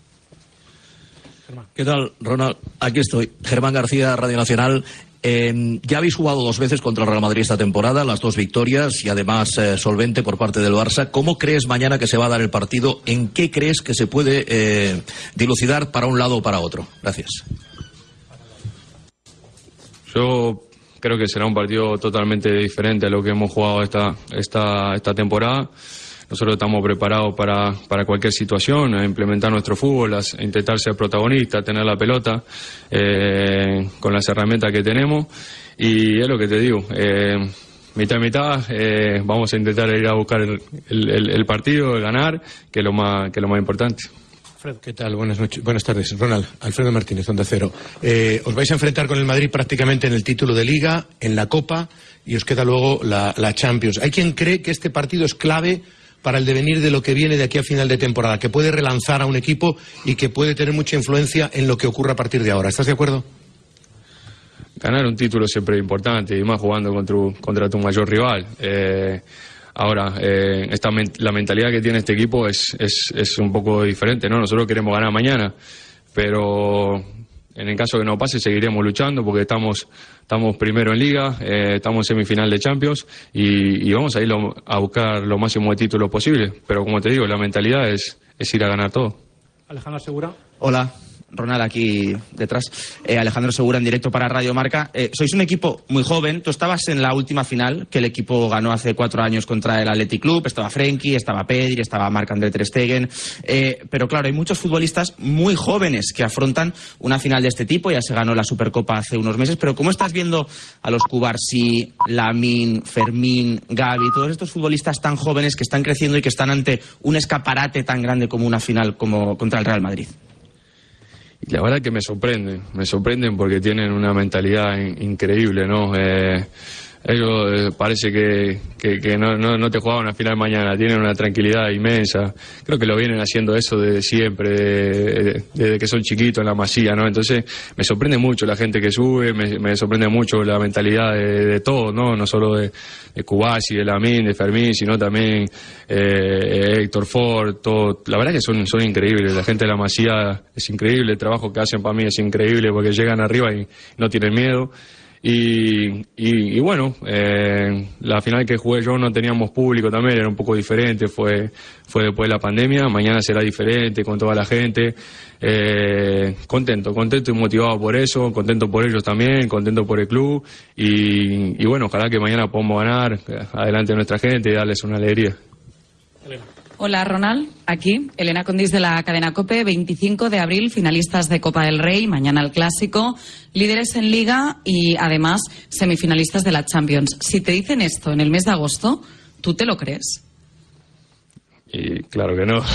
¿Qué tal, Ronald? Aquí estoy. Germán García, Radio Nacional. Ya habéis jugado 2 veces contra el Real Madrid esta temporada, las 2 victorias y además solvente por parte del Barça. ¿Cómo crees mañana que se va a dar el partido? ¿En qué crees que se puede dilucidar para un lado o para otro? Gracias. Yo creo que será un partido totalmente diferente a lo que hemos jugado esta temporada. Nosotros estamos preparados para cualquier situación, a implementar nuestro fútbol, a intentar ser protagonistas, tener la pelota con las herramientas que tenemos. Y es lo que te digo, mitad y mitad, vamos a intentar ir a buscar el partido, ganar, que es lo más importante. Alfredo, ¿qué tal? Buenas tardes. Ronald, Alfredo Martínez, Onda Cero. Os vais a enfrentar con el Madrid prácticamente en el título de Liga, en la Copa, y os queda luego la Champions. Hay quien cree que este partido es clave para el devenir de lo que viene de aquí a final de temporada, que puede relanzar a un equipo y que puede tener mucha influencia en lo que ocurra a partir de ahora. ¿Estás de acuerdo? Ganar un título siempre es importante, y más jugando contra tu mayor rival. Ahora, la mentalidad que tiene este equipo es un poco diferente, ¿no? Nosotros queremos ganar mañana, pero en el caso que no pase seguiremos luchando porque estamos primero en Liga, estamos en semifinal de Champions y vamos a ir a buscar lo máximo de títulos posible. Pero como te digo, la mentalidad es ir a ganar todo. Alejandro Segura. Hola. Ronald, aquí detrás. Alejandro Segura en directo para Radio Marca. Sois un equipo muy joven. Tú estabas en la última final que el equipo ganó hace 4 años contra el Athletic Club. Estaba Frenkie, estaba Pedri, estaba Marc-André ter Stegen. Pero claro, hay muchos futbolistas muy jóvenes que afrontan una final de este tipo. Ya se ganó la Supercopa hace unos meses. Pero ¿cómo estás viendo a los Cubarsí, Lamine, Fermín, Gavi, todos estos futbolistas tan jóvenes que están creciendo y que están ante un escaparate tan grande como una final como contra el Real Madrid? Y la verdad que me sorprenden porque tienen una mentalidad increíble, ¿no? Ellos parece que no te jugaban una final mañana, tienen una tranquilidad inmensa. Creo que lo vienen haciendo eso desde siempre, desde que son chiquitos en la Masía, ¿no? Entonces me sorprende mucho la gente que sube, me sorprende mucho la mentalidad de todos, ¿no? No solo de Cubarsí, de Lamine, de Fermín, sino también Héctor Ford, todo. La verdad que son increíbles, la gente de la Masía es increíble, el trabajo que hacen para mí es increíble porque llegan arriba y no tienen miedo. Y bueno, la final que jugué yo no teníamos público también, era un poco diferente, fue después de la pandemia, mañana será diferente con toda la gente, contento y motivado por eso, contento por ellos también, contento por el club y bueno, ojalá que mañana podamos ganar adelante de nuestra gente y darles una alegría. Elena. Hola, Ronald. Aquí, Elena Condis de la cadena COPE. 25 de abril, finalistas de Copa del Rey. Mañana el Clásico. Líderes en Liga y, además, semifinalistas de la Champions. Si te dicen esto en el mes de agosto, ¿tú te lo crees? Y claro que no.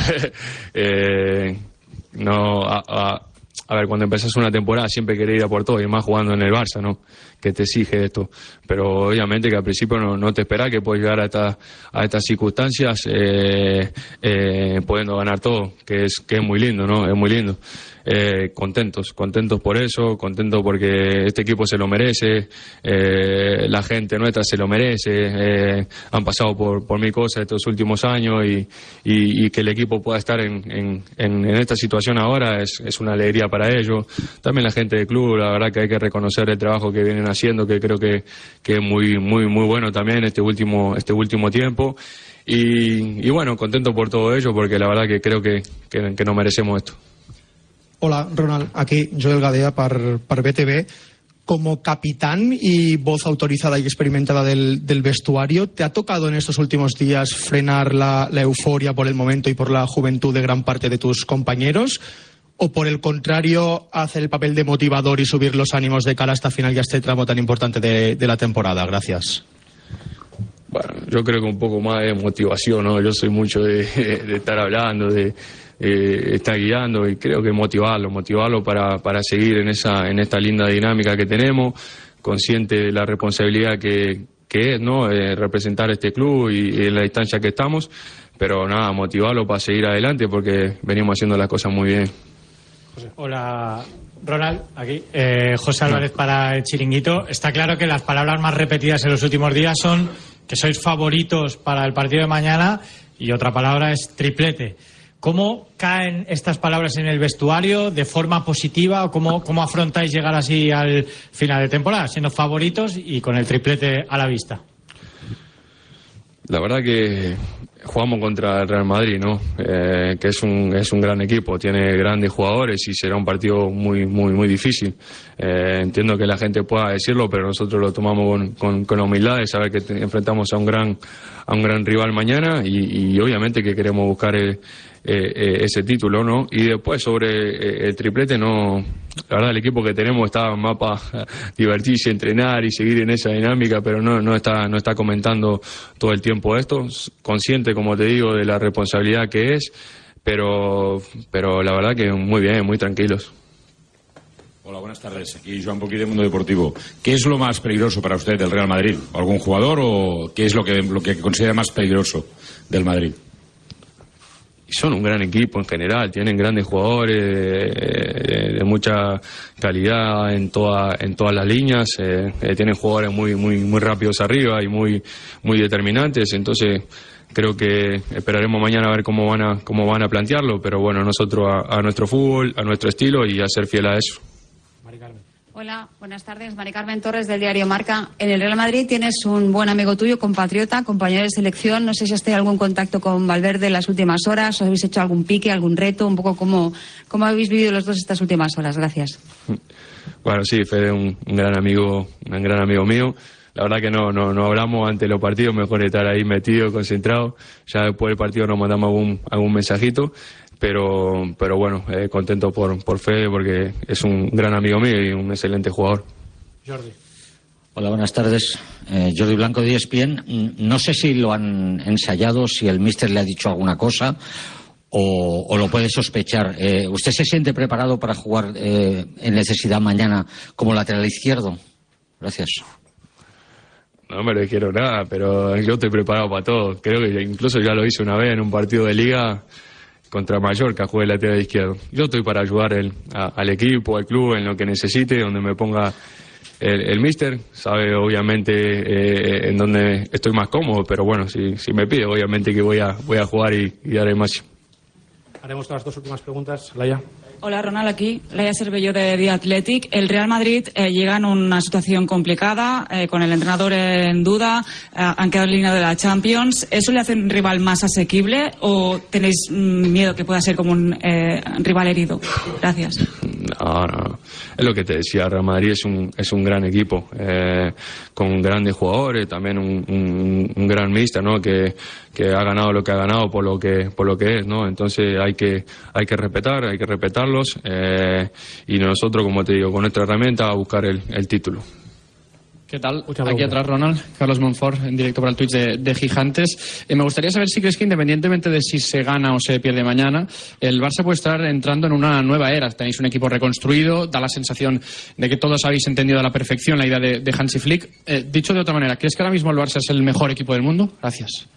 A ver, cuando empezás una temporada siempre querés ir a por todo, y más jugando en el Barça, ¿no? Que te exige esto. Pero obviamente que al principio no te esperás que puedes llegar a estas circunstancias pudiendo ganar todo, que es muy lindo, ¿no? Es muy lindo. Contentos por eso, contentos porque este equipo se lo merece, la gente nuestra se lo merece, han pasado por mil cosas estos últimos años y que el equipo pueda estar en esta situación ahora es una alegría para ellos. También la gente del club, la verdad que hay que reconocer el trabajo que vienen haciendo, que creo que es muy bueno también este último tiempo. Y bueno, contento por todo ello porque la verdad que creo que nos merecemos esto. Hola, Ronald. Aquí Joel Gadea per BTV. Como capitán y voz autorizada y experimentada del vestuario, ¿te ha tocado en estos últimos días frenar la euforia por el momento y por la juventud de gran parte de tus compañeros? ¿O por el contrario, hacer el papel de motivador y subir los ánimos de cara a esta final y a este tramo tan importante de la temporada? Gracias. Bueno, yo creo que un poco más de motivación, ¿no? Yo soy mucho de estar hablando, de estar guiando, y creo que motivarlo para seguir en esta linda dinámica que tenemos, consciente de la responsabilidad que es, ¿no? Representar este club y en la distancia que estamos, pero nada, motivarlo para seguir adelante porque venimos haciendo las cosas muy bien. Hola, Ronald, aquí. José Álvarez para el Chiringuito. Está claro que las palabras más repetidas en los últimos días son que sois favoritos para el partido de mañana y otra palabra es triplete. ¿Cómo caen estas palabras en el vestuario? ¿De forma positiva? ¿O cómo afrontáis llegar así al final de temporada, siendo favoritos y con el triplete a la vista? La verdad que jugamos contra el Real Madrid, ¿no? Que es un gran equipo, tiene grandes jugadores y será un partido muy difícil. Entiendo que la gente pueda decirlo, pero nosotros lo tomamos con la humildad de saber que enfrentamos a un gran rival mañana y obviamente que queremos buscar ese título, ¿no? Y después sobre el triplete, no, la verdad el equipo que tenemos está más para divertirse, entrenar y seguir en esa dinámica, pero no está comentando todo el tiempo esto, consciente, como te digo, de la responsabilidad que es, pero la verdad que muy bien, muy tranquilos. Hola, buenas tardes. Aquí Joan Poquí de Mundo Deportivo. ¿Qué es lo más peligroso para usted del Real Madrid? ¿Algún jugador o qué es lo que considera más peligroso del Madrid? Son un gran equipo en general, tienen grandes jugadores de mucha calidad en todas las líneas, tienen jugadores muy rápidos arriba y muy determinantes, entonces creo que esperaremos mañana a ver cómo van a plantearlo, pero bueno, nosotros a nuestro fútbol, a nuestro estilo y a ser fiel a eso. Hola, buenas tardes. Mari Carmen Torres del diario Marca. En el Real Madrid tienes un buen amigo tuyo, compatriota, compañero de selección. No sé si has tenido algún contacto con Valverde en las últimas horas, o habéis hecho algún pique, algún reto, un poco cómo habéis vivido los dos estas últimas horas. Gracias. Bueno, sí, Fede, un gran amigo mío. La verdad que no hablamos antes de los partidos, mejor estar ahí metido, concentrado. Ya después del partido nos mandamos algún mensajito. Pero bueno, contento por Fede porque es un gran amigo mío y un excelente jugador. Jordi. Hola, buenas tardes. Jordi Blanco de ESPN. No sé si lo han ensayado, si el míster le ha dicho alguna cosa o lo puede sospechar. ¿Usted se siente preparado para jugar en necesidad mañana como lateral izquierdo? Gracias. No me lo quiero nada, pero yo estoy preparado para todo. Creo que incluso ya lo hice una vez en un partido de Liga contra Mallorca, jugué lateral izquierdo. Yo estoy para ayudar al equipo, al club, en lo que necesite, donde me ponga el míster. Sabe obviamente en donde estoy más cómodo, pero bueno, si me pide, obviamente que voy a jugar y dar el máximo. Haremos las dos últimas preguntas, Laia. Hola, Ronald, aquí Laia Cervelló de The Athletic. El Real Madrid llega en una situación complicada, con el entrenador en duda, han quedado en línea de la Champions. ¿Eso le hace un rival más asequible o tenéis miedo que pueda ser como un rival herido? Gracias. No. Es lo que te decía, Real Madrid es un gran equipo, con grandes jugadores, también un gran míster, ¿no? Que ha ganado lo que ha ganado por lo que es, ¿no? Entonces hay que respetarlos, y nosotros, como te digo, con nuestra herramienta a buscar el título. ¿Qué tal? Aquí atrás, Ronald, Carlos Monfort, en directo para el Twitch de Gigantes. Me gustaría saber si crees que, independientemente de si se gana o se pierde mañana, el Barça puede estar entrando en una nueva era. Tenéis un equipo reconstruido, da la sensación de que todos habéis entendido a la perfección la idea de Hansi Flick. Dicho de otra manera, ¿crees que ahora mismo el Barça es el mejor equipo del mundo? Gracias.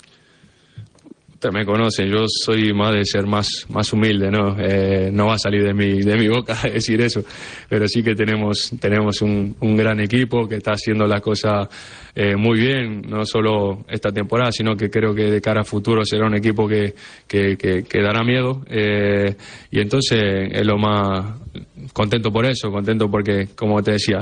Me conocen, yo soy más de ser más humilde, ¿no? No va a salir de mi boca decir eso, pero sí que tenemos un gran equipo que está haciendo las cosas muy bien, no solo esta temporada, sino que creo que de cara a futuro será un equipo que dará miedo, y entonces es lo más contento por eso, contento porque, como te decía,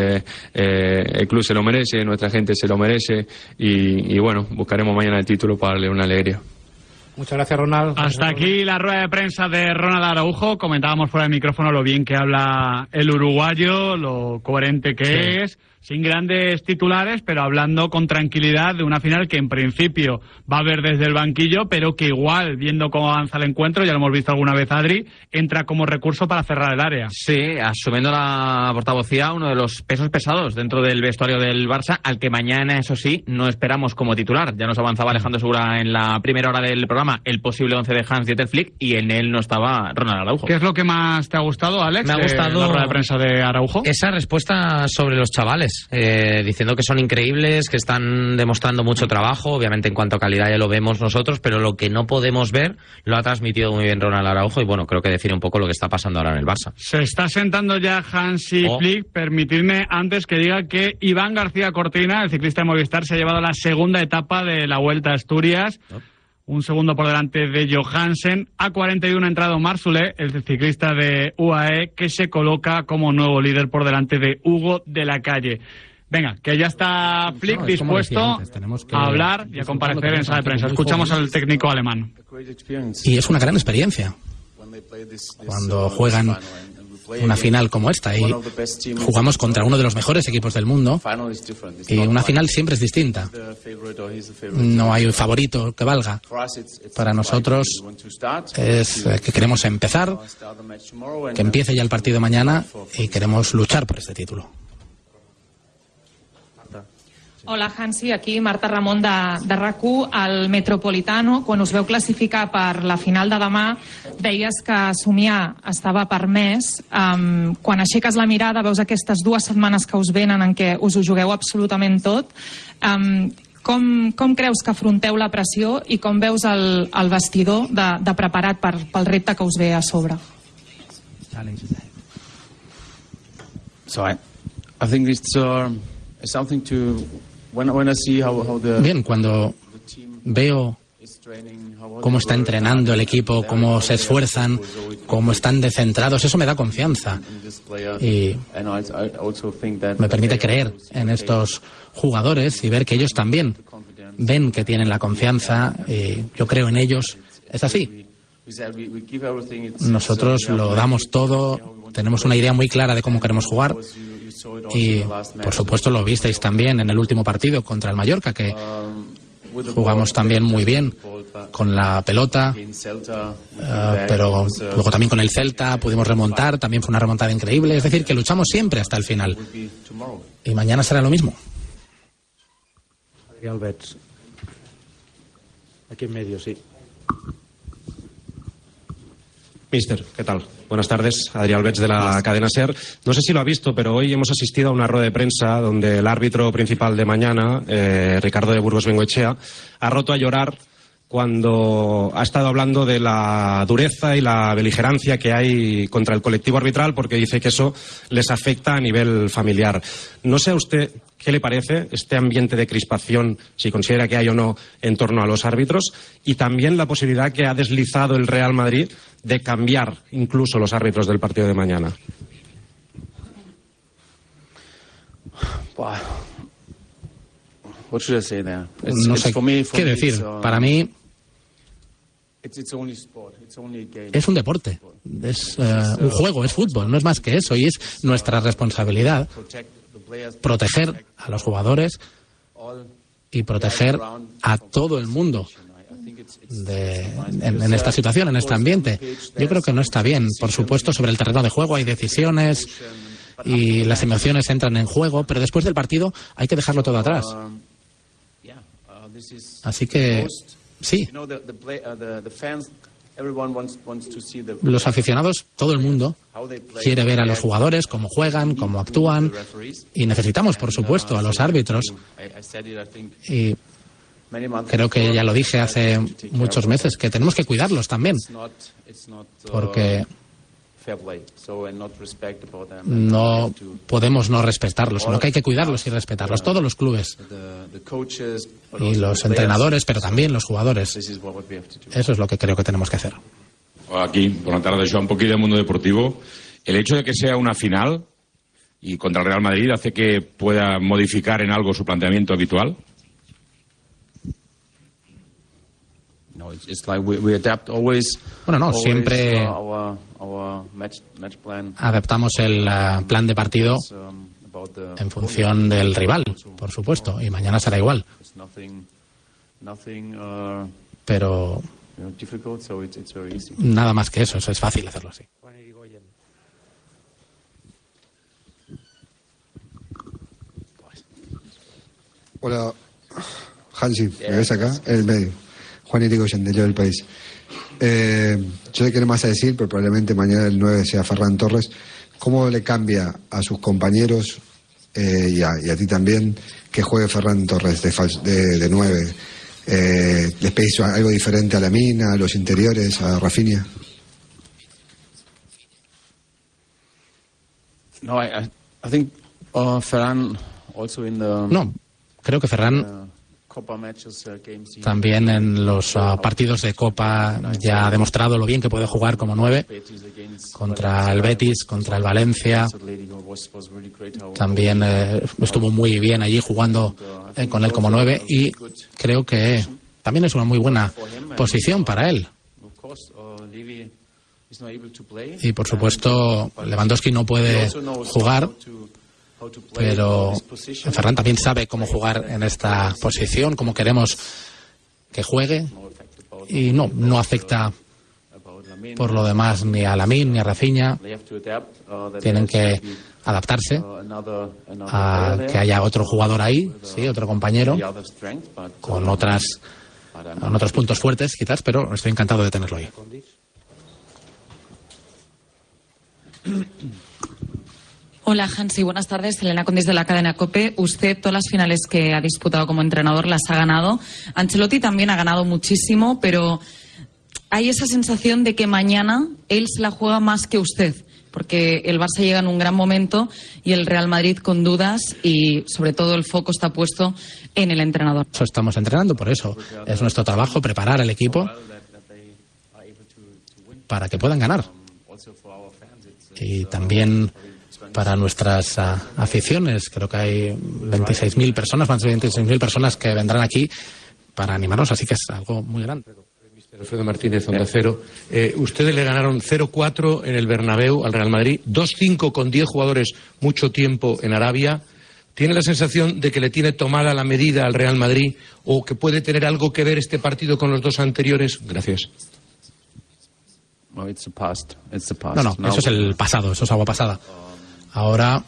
el club se lo merece, nuestra gente se lo merece, y bueno, buscaremos mañana el título para darle una alegría. Muchas gracias, Ronald. Hasta aquí la rueda de prensa de Ronald Araujo. Comentábamos fuera del micrófono lo bien que habla el uruguayo, lo coherente que es, sin grandes titulares, pero hablando con tranquilidad de una final que en principio va a haber desde el banquillo, pero que igual, viendo cómo avanza el encuentro, ya lo hemos visto alguna vez, Adri, entra como recurso para cerrar el área. Sí, asumiendo la portavocía, uno de los pesos pesados dentro del vestuario del Barça, al que mañana, eso sí, no esperamos como titular. Ya nos avanzaba Alejandro Segura en la primera hora del programa el posible 11 de Hans-Dieter Flick, y en él no estaba Ronald Araujo. ¿Qué es lo que más te ha gustado, Alex? Me ha gustado la rueda de prensa de Araujo. Esa respuesta sobre los chavales, diciendo que son increíbles, que están demostrando mucho trabajo. Obviamente en cuanto a calidad ya lo vemos nosotros, pero lo que no podemos ver lo ha transmitido muy bien Ronald Araujo, y bueno, creo que define un poco lo que está pasando ahora en el Barça. Se está sentando ya Hansi Flick. Permitidme antes que diga que Iván García Cortina, el ciclista de Movistar, se ha llevado la segunda etapa de la Vuelta a Asturias. Un segundo por delante de Johansen. A 41 ha entrado Marsule, el ciclista de UAE, que se coloca como nuevo líder por delante de Hugo de la Calle. Venga, que ya está Flick dispuesto a hablar y a comparecer en sala de prensa. Escuchamos al técnico alemán. Y es una gran experiencia cuando juegan una final como esta, y jugamos contra uno de los mejores equipos del mundo, y una final siempre es distinta. No hay un favorito que valga. Para nosotros es que queremos empezar, que empiece ya el partido mañana, y queremos luchar por este título. Hola, Hansi, aquí Marta Ramon de RAC1. Al Metropolitano, quan us veu classificar per la final de demà, deies que somiar estava permès. Quan aixeques la mirada veus aquestes 2 setmanes que us venen en què us ho jugueu absolutament tot. Com creus que afronteu la pressió i com veus el vestidor de preparat pel repte que us ve a sobre? So I think it's something to Bien, cuando veo cómo está entrenando el equipo, cómo se esfuerzan, cómo están descentrados, eso me da confianza y me permite creer en estos jugadores y ver que ellos también ven que tienen la confianza, y yo creo en ellos. Es así. Nosotros lo damos todo, tenemos una idea muy clara de cómo queremos jugar. Y por supuesto lo visteis también en el último partido contra el Mallorca, que jugamos también muy bien con la pelota, pero luego también con el Celta pudimos remontar, también fue una remontada increíble. Es decir, que luchamos siempre hasta el final, y mañana será lo mismo. Alberts, aquí en medio, sí. Mister, ¿qué tal? Buenas tardes, Adrián Alberts de la cadena SER. No sé si lo ha visto, pero hoy hemos asistido a una rueda de prensa donde el árbitro principal de mañana, Ricardo de Burgos Bengoechea, ha roto a llorar cuando ha estado hablando de la dureza y la beligerancia que hay contra el colectivo arbitral, porque dice que eso les afecta a nivel familiar. No sé a usted qué le parece este ambiente de crispación, si considera que hay o no, en torno a los árbitros, y también la posibilidad que ha deslizado el Real Madrid de cambiar incluso los árbitros del partido de mañana. No sé qué decir. Para mí Es un deporte, es un juego, es fútbol, no es más que eso, y es nuestra responsabilidad proteger a los jugadores y proteger a todo el mundo en esta situación, en este ambiente. Yo creo que no está bien. Por supuesto, sobre el terreno de juego hay decisiones y las emociones entran en juego, pero después del partido hay que dejarlo todo atrás. Así que sí, los aficionados, todo el mundo quiere ver a los jugadores, cómo juegan, cómo actúan, y necesitamos, por supuesto, a los árbitros. Y creo que ya lo dije hace muchos meses, que tenemos que cuidarlos también, porque no podemos no respetarlos, sino que hay que cuidarlos y respetarlos, todos los clubes y los entrenadores, pero también los jugadores. Eso es lo que creo que tenemos que hacer. Aquí, buenas tardes, Joan Poquí del Mundo Deportivo. El hecho de que sea una final y contra el Real Madrid hace que pueda modificar en algo su planteamiento habitual. Bueno, no, siempre adaptamos el plan de partido en función del rival, por supuesto, y mañana será igual. Pero nada más que eso es fácil hacerlo así. Hola, Hansi, ¿me ves acá? En el medio. Juan Irigoyen, del Diario del País. Yo sé que no más a decir, pero probablemente mañana el 9 sea Ferran Torres. ¿Cómo le cambia a sus compañeros y a ti también que juegue Ferran Torres de 9? ¿Les pedís algo diferente a Lamine, a los interiores, a Rafinha? No, I think Ferran also in the... No, creo que Ferran también en los partidos de Copa ya ha demostrado lo bien que puede jugar como 9 contra el Betis, contra el Valencia. También estuvo muy bien allí jugando con él como 9 y creo que también es una muy buena posición para él. Y por supuesto Lewandowski no puede jugar, pero Ferran también sabe cómo jugar en esta posición, cómo queremos que juegue, y no afecta por lo demás ni a Lamine ni a Rafinha. Tienen que adaptarse a que haya otro jugador ahí, sí, otro compañero con otros puntos fuertes quizás, pero estoy encantado de tenerlo ahí. Hola Hansi, buenas tardes. Elena Condis de la cadena COPE. Usted todas las finales que ha disputado como entrenador las ha ganado. Ancelotti también ha ganado muchísimo, pero hay esa sensación de que mañana él se la juega más que usted, porque el Barça llega en un gran momento y el Real Madrid con dudas, y sobre todo el foco está puesto en el entrenador. Eso estamos entrenando, por eso es nuestro trabajo preparar al equipo para que puedan ganar. Y también para nuestras aficiones. Creo que hay 26.000 personas, más de 26.000 personas que vendrán aquí para animarnos, así que es algo muy grande. Alfredo Martínez, Onda Cero. Ustedes le ganaron 0-4 en el Bernabéu al Real Madrid, 2-5 con 10 jugadores mucho tiempo en Arabia. ¿Tiene la sensación de que le tiene tomada la medida al Real Madrid o que puede tener algo que ver este partido con los dos anteriores? Gracias. No, eso es el pasado, eso es agua pasada. Ahora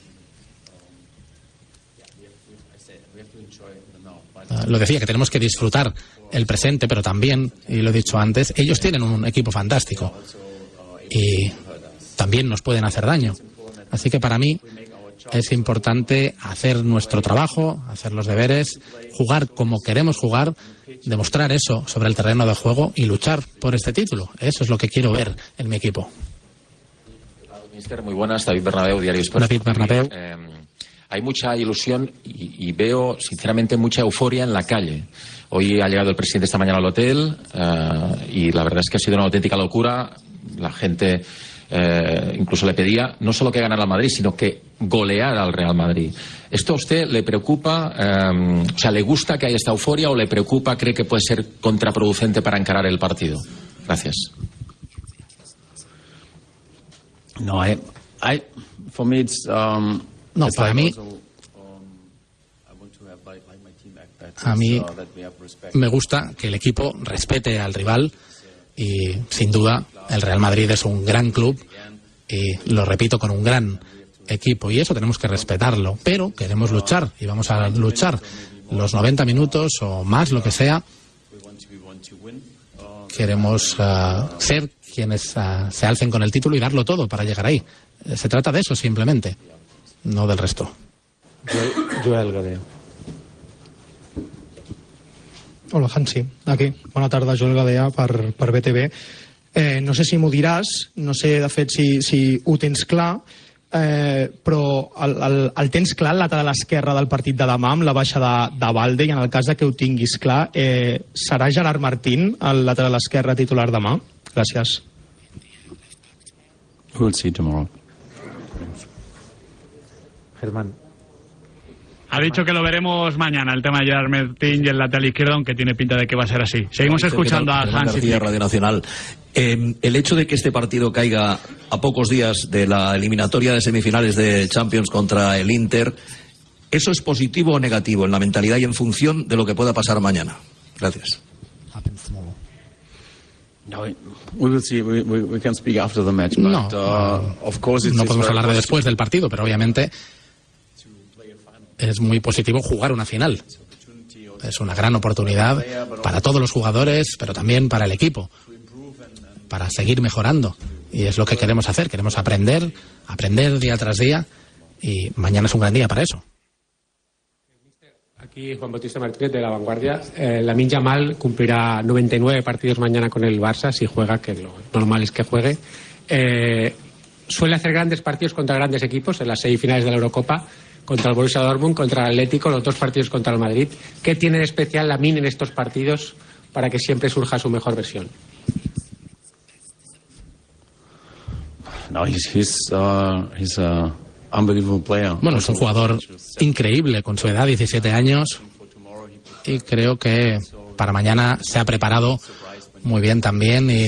lo decía, que tenemos que disfrutar el presente, pero también, y lo he dicho antes, ellos tienen un equipo fantástico y también nos pueden hacer daño. Así que para mí es importante hacer nuestro trabajo, hacer los deberes, jugar como queremos jugar, demostrar eso sobre el terreno de juego y luchar por este título. Eso es lo que quiero ver en mi equipo. Mister, muy buenas. David Bernabéu, Diario Sport. David Bernabéu. Hay mucha ilusión y veo, sinceramente, mucha euforia en la calle. Hoy ha llegado el presidente esta mañana al hotel y la verdad es que ha sido una auténtica locura. La gente incluso le pedía no solo que ganara el Madrid, sino que golear al Real Madrid. ¿Esto a usted le preocupa? O sea, ¿le gusta que haya esta euforia o le preocupa? ¿Cree que puede ser contraproducente para encarar el partido? Gracias. No, for me it's no, it's para like mí, also, I want to have like my team act that a mí that we have respect. me gusta que el equipo respete al rival y, sin duda, el Real Madrid es un gran club y, lo repito, con un gran equipo, y eso tenemos que respetarlo, pero queremos luchar y vamos a luchar los 90 minutos o más, lo que sea. Queremos ser quienes se alcen con el título y darlo todo para llegar ahí. Se trata de eso simplemente, no del resto. Joel Gadea. Hola, Hansi. Aquí. Bona tarda, Joel Gadea per BTV. No sé si m'ho diràs, no sé, de fet, si ho tens clar, però el tens clar al lateral esquerre del partit de demà amb la baixa de Balde, i en el cas de que ho tinguis clar, serà Gerard Martín el lateral esquerre titular demà? Gràcies. We'll see tomorrow. Germán. Ha dicho que lo veremos mañana, el tema de Gerard Martín y el lateral izquierdo, aunque tiene pinta de que va a ser así. Seguimos escuchando a Hansi García, Radio Nacional. El hecho de que este partido caiga a pocos días de la eliminatoria de semifinales de Champions contra el Inter, ¿eso es positivo o negativo en la mentalidad y en función de lo que pueda pasar mañana? Gracias. No, we will see. We can speak after the match, but of course No podemos hablar de después del partido, pero obviamente es muy positivo jugar una final. Es una gran oportunidad para todos los jugadores, pero también para el equipo, para seguir mejorando. Y es lo que queremos hacer. Queremos aprender día tras día, y mañana es un gran día para eso. Aquí Juan Bautista Martínez de La Vanguardia. Lamine Yamal cumplirá 99 partidos mañana con el Barça, si juega, que lo normal es que juegue. Suele hacer grandes partidos contra grandes equipos en las semifinales de la Eurocopa, contra el Borussia Dortmund, contra el Atlético, los dos partidos contra el Madrid. ¿Qué tiene de especial Lamine en estos partidos para que siempre surja su mejor versión? No, he's a unbelievable player. Bueno, es un jugador increíble con su edad, 17 años, y creo que para mañana se ha preparado muy bien también, y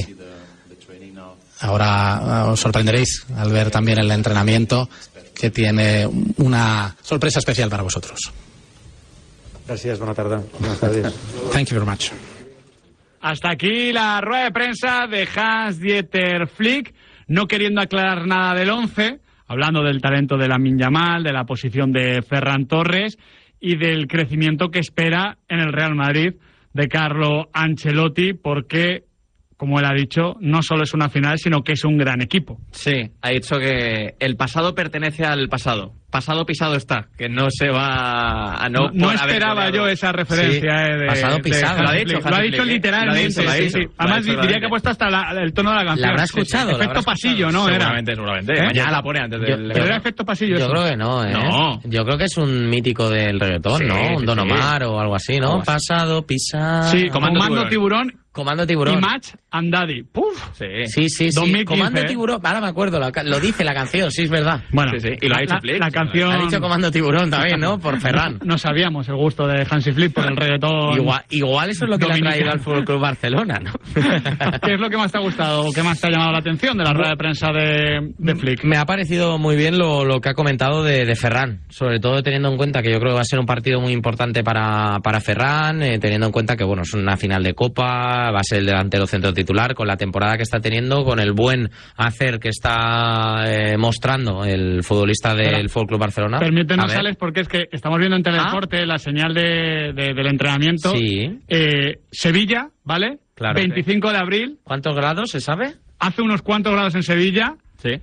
ahora os sorprenderéis al ver también el entrenamiento, que tiene una sorpresa especial para vosotros. Gracias, buenas tardes. Thank you very much. Hasta aquí la rueda de prensa de Hans-Dieter Flick, no queriendo aclarar nada del 11, hablando del talento de Lamine Yamal, de la posición de Ferran Torres y del crecimiento que espera en el Real Madrid de Carlo Ancelotti, porque, como él ha dicho, no solo es una final, sino que es un gran equipo. Sí, ha dicho que el pasado pertenece al pasado. Pasado pisado está, que no se va a... No esperaba yo esa referencia. Sí, pasado pisado. Lo ha dicho literalmente. Sí. Además, diría que ha puesto hasta el tono de la canción. ¿La habrá escuchado? Efecto pasillo, ¿no? Seguramente. Mañana la pone antes del... Pero era efecto pasillo. Yo creo que no, ¿eh? No. Yo creo que es un mítico del reggaetón, ¿no? Un Don Omar o algo así, ¿no? Pasado pisado. Sí, Comando Tiburón. Comando Tiburón. Y Match and Daddy. ¡Puf! Sí. 2015, Comando Tiburón. Ahora me acuerdo, lo dice la canción, sí, es verdad. Bueno, sí. Y lo ha dicho Flick. La canción... Ha dicho Comando Tiburón también, ¿no? Por Ferran. No sabíamos el gusto de Hansi Flick por el reggaetón. Igual eso es lo que le ha traído al Fútbol Club Barcelona, ¿no? ¿Qué es lo que más te ha gustado o qué más te ha llamado la atención de la rueda de prensa de Flick? Me ha parecido muy bien lo que ha comentado de Ferran, sobre todo teniendo en cuenta que yo creo que va a ser un partido muy importante para Ferran, teniendo en cuenta que, bueno, es una final de Copa, va a ser el delantero centro titular, con la temporada que está teniendo, con el buen hacer que está mostrando el futbolista del Fútbol Club Barcelona. Permítenos, Alex, porque es que estamos viendo en Teledeporte la señal del entrenamiento. Sí. Sevilla, ¿vale? Claro. 25 de abril. ¿Cuántos grados se sabe? Hace unos cuantos grados en Sevilla. Sí.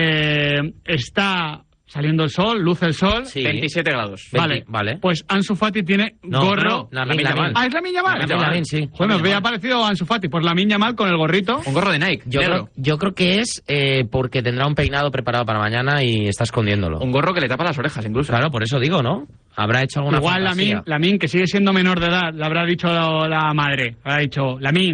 Está saliendo el sol, luce el sol. Sí. 27 grados. Vale. Pues Ansu Fati tiene gorro. No, Lamine Yamal. ¿Es Lamine Yamal? Sí. Bueno, me ha parecido Ansu Fati. Pues Lamine Yamal con el gorrito. Un gorro de Nike. Yo creo que es porque tendrá un peinado preparado para mañana y está escondiéndolo. Un gorro que le tapa las orejas, incluso. Claro, por eso digo, ¿no? Habrá hecho alguna Igual fantasía. Lamine, que sigue siendo menor de edad, le habrá dicho la madre. Habrá dicho, Lamine,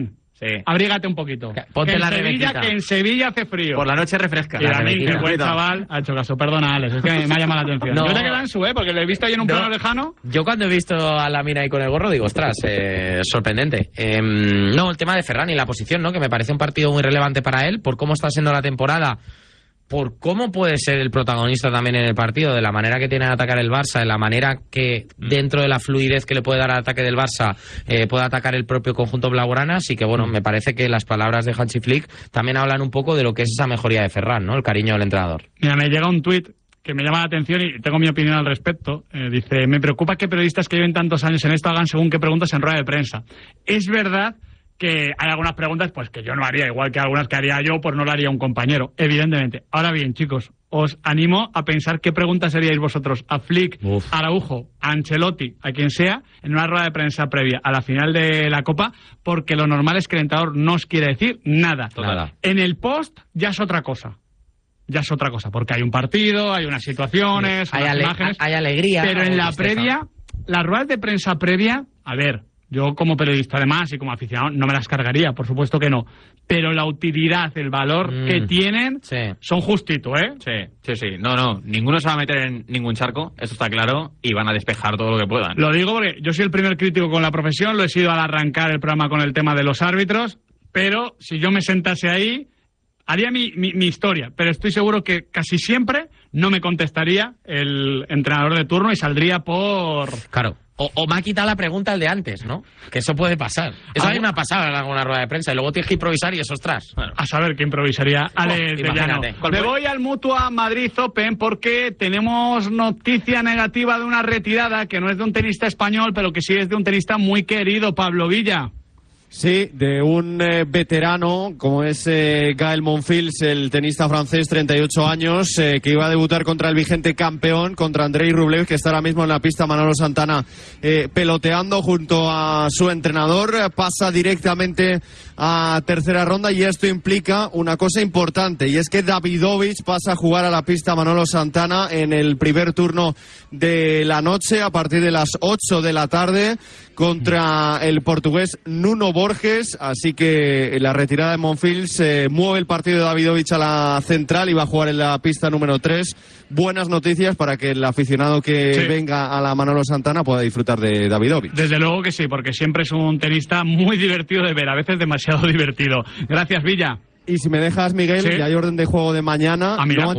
abrígate un poquito. Ponte la Sevilla, rebequita. que en Sevilla hace frío. Por la noche refresca. Y a mí, que buen chaval, ha hecho caso. Perdona, Alex, es que me ha llamado la atención. No. Yo te quedo en su, porque lo he visto ahí en un plano lejano. Yo cuando he visto a Lamine ahí con el gorro digo, ostras, sorprendente. No, el tema de Ferran y la posición, ¿no? Que me parece un partido muy relevante para él, por cómo está siendo la temporada, por cómo puede ser el protagonista también en el partido, de la manera que tiene de atacar el Barça, de la manera que dentro de la fluidez que le puede dar al ataque del Barça puede atacar el propio conjunto blaugrana. Así que bueno, me parece que las palabras de Hansi Flick también hablan un poco de lo que es esa mejoría de Ferran, ¿no? El cariño del entrenador. Mira, me llega un tuit que me llama la atención y tengo mi opinión al respecto. Dice, me preocupa que periodistas que lleven tantos años en esto hagan según qué preguntas en rueda de prensa. Es verdad que hay algunas preguntas pues que yo no haría, igual que algunas que haría yo, pues no lo haría un compañero, evidentemente. Ahora bien, chicos, os animo a pensar qué preguntas haríais vosotros a Flick, a Araujo, a Ancelotti, a quien sea, en una rueda de prensa previa a la final de la Copa, porque lo normal es que el entrenador no os quiere decir nada. Nada. En el post ya es otra cosa. Ya es otra cosa, porque hay un partido, hay unas situaciones, unas imágenes, hay alegría. pero en la tristeza. previa, las ruedas de prensa previa, a ver, yo como periodista además y como aficionado no me las cargaría, por supuesto que no, pero la utilidad, el valor que tienen son justito, ¿eh? Sí. No, ninguno se va a meter en ningún charco, eso está claro, y van a despejar todo lo que puedan. Lo digo porque yo soy el primer crítico con la profesión, lo he sido al arrancar el programa con el tema de los árbitros, pero si yo me sentase ahí, haría mi historia, pero estoy seguro que casi siempre no me contestaría el entrenador de turno y saldría por... Claro. O me ha quitado la pregunta el de antes, ¿no? Que eso puede pasar. Eso a mí me ha pasado en alguna rueda de prensa y luego tienes que improvisar y eso, ostras. Bueno. A saber qué improvisaría Alex de Llano. Me voy al Mutua Madrid Open porque tenemos noticia negativa de una retirada que no es de un tenista español, pero que sí es de un tenista muy querido, Pablo Villa. Sí, de un veterano como es Gael Monfils, el tenista francés, 38 años, que iba a debutar contra el vigente campeón, contra Andrei Rublev, que está ahora mismo en la pista, Manolo Santana, peloteando junto a su entrenador. Pasa directamente a tercera ronda y esto implica una cosa importante, y es que Davidovich pasa a jugar a la pista, Manolo Santana, en el primer turno de la noche a partir de las 8 de la tarde contra el portugués Nuno Borges. Así que la retirada de Monfils mueve el partido de Davidovich a la central y va a jugar en la pista número 3. Buenas noticias para que el aficionado que venga a la Manolo Santana pueda disfrutar de Davidovich. Desde luego que sí, porque siempre es un tenista muy divertido de ver, a veces demasiado divertido. Gracias, Villa. Y si me dejas, Miguel, ya hay orden de juego de mañana.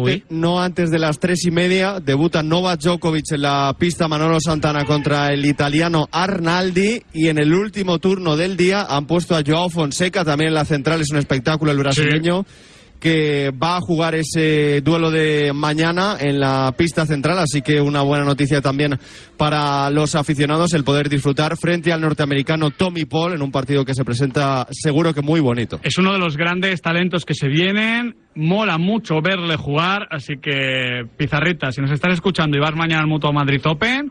No antes de las 3:30. Debuta Novak Djokovic en la pista, Manolo Santana contra el italiano Arnaldi. Y en el último turno del día han puesto a Joao Fonseca también en la central. Es un espectáculo el brasileño, que va a jugar ese duelo de mañana en la pista central, así que una buena noticia también para los aficionados el poder disfrutar frente al norteamericano Tommy Paul en un partido que se presenta seguro que muy bonito. Es uno de los grandes talentos que se vienen, mola mucho verle jugar, así que Pizarrita, si nos estás escuchando y vas mañana al Mutua Madrid Open,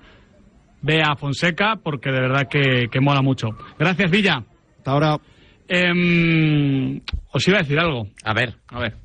ve a Fonseca porque de verdad que mola mucho. Gracias, Villa. Hasta ahora. Os iba a decir algo. A ver.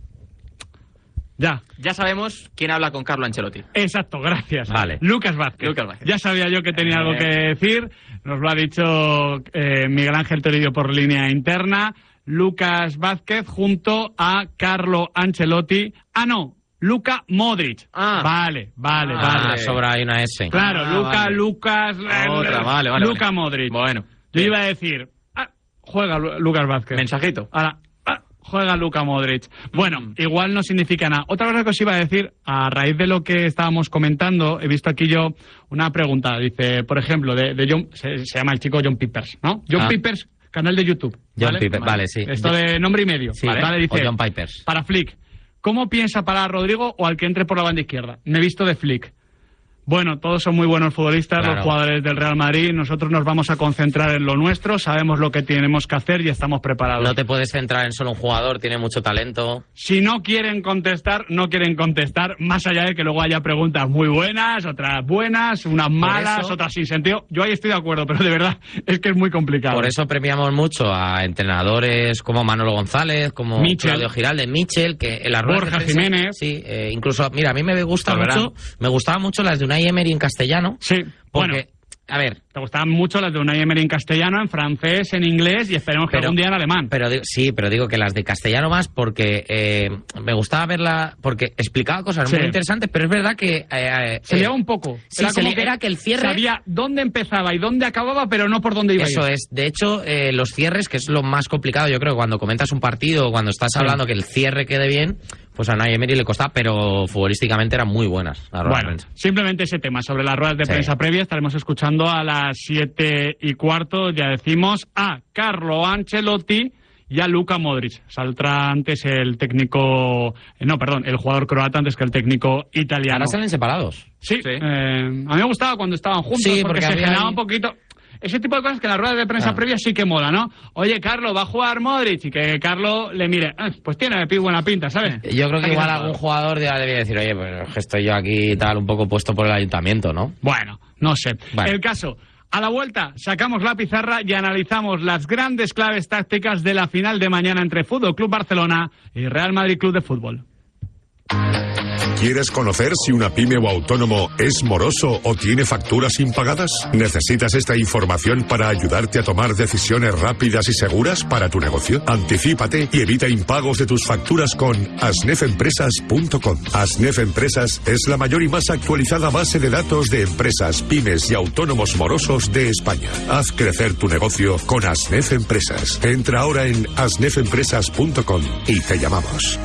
Ya sabemos quién habla con Carlo Ancelotti. Exacto, gracias. Vale. Lucas Vázquez. Ya sabía yo que tenía algo que decir. Nos lo ha dicho Miguel Ángel Toribio por línea interna. Lucas Vázquez junto a Carlo Ancelotti. Luka Modric. Vale. Sobra ahí una S. Claro, Lucas. Vale. Luka Modric. Bueno. Yo iba a decir, juega Lucas Vázquez. Mensajito. Ahora, juega Luka Modric. Bueno, igual no significa nada. Otra cosa que os iba a decir, a raíz de lo que estábamos comentando, he visto aquí yo una pregunta. Dice, por ejemplo, de John, se llama el chico John Pipers, ¿no? John Pipers, canal de YouTube. John Pipers, vale, sí. Esto de nombre y medio. Sí, vale, dice, o John Pipers. Para Flick, ¿cómo piensa parar a Rodrigo o al que entre por la banda izquierda? Me he visto de Flick. Bueno, todos son muy buenos futbolistas, los jugadores del Real Madrid. Nosotros nos vamos a concentrar en lo nuestro, sabemos lo que tenemos que hacer y estamos preparados. No te puedes centrar en solo un jugador, tiene mucho talento. Si no quieren contestar, no quieren contestar, más allá de que luego haya preguntas muy buenas, otras buenas, unas malas, otras sin sentido. Yo ahí estoy de acuerdo, pero de verdad es que es muy complicado. Por eso premiamos mucho a entrenadores como Manolo González, como Claudio Giralde, Michel, que el Borja Jiménez. Sí, incluso, mira, a mí me gustaba mucho las de Unai Emery en castellano. Sí, porque A ver. Te gustaban mucho las de Unai Emery en castellano, en francés, en inglés y esperemos que algún día en alemán. Pero digo que las de castellano más porque me gustaba verla, porque explicaba cosas muy interesantes, pero es verdad que... se liaba un poco. Sí, era que el cierre... Sabía dónde empezaba y dónde acababa, pero no por dónde iba. Eso es. De hecho, los cierres, que es lo más complicado, yo creo, cuando comentas un partido o cuando estás hablando que el cierre quede bien... Pues a Unai Emery le costaba, pero futbolísticamente eran muy buenas las ruedas de prensa. Simplemente ese tema, sobre las ruedas de prensa previa, estaremos escuchando a las 7:15, ya decimos, a Carlo Ancelotti y a Luka Modric. Saldrá antes el técnico... el jugador croata antes que el técnico italiano. Ahora salen separados. Sí. A mí me gustaba cuando estaban juntos, porque se generaba un poquito... Ese tipo de cosas que en las ruedas de prensa previa sí que mola, ¿no? Oye, Carlos, va a jugar Modric, y que Carlos le mire, pues tiene buena pinta, ¿sabes? Yo creo que igual algún jugador ya debía decir, oye, pues estoy yo aquí tal, un poco puesto por el ayuntamiento, ¿no? Bueno, no sé. Vale. El caso, a la vuelta sacamos la pizarra y analizamos las grandes claves tácticas de la final de mañana entre Fútbol Club Barcelona y Real Madrid Club de Fútbol. ¿Quieres conocer si una pyme o autónomo es moroso o tiene facturas impagadas? ¿Necesitas esta información para ayudarte a tomar decisiones rápidas y seguras para tu negocio? Anticípate y evita impagos de tus facturas con asnefempresas.com. Asnef Empresas es la mayor y más actualizada base de datos de empresas, pymes y autónomos morosos de España. Haz crecer tu negocio con Asnef Empresas. Entra ahora en asnefempresas.com y te llamamos.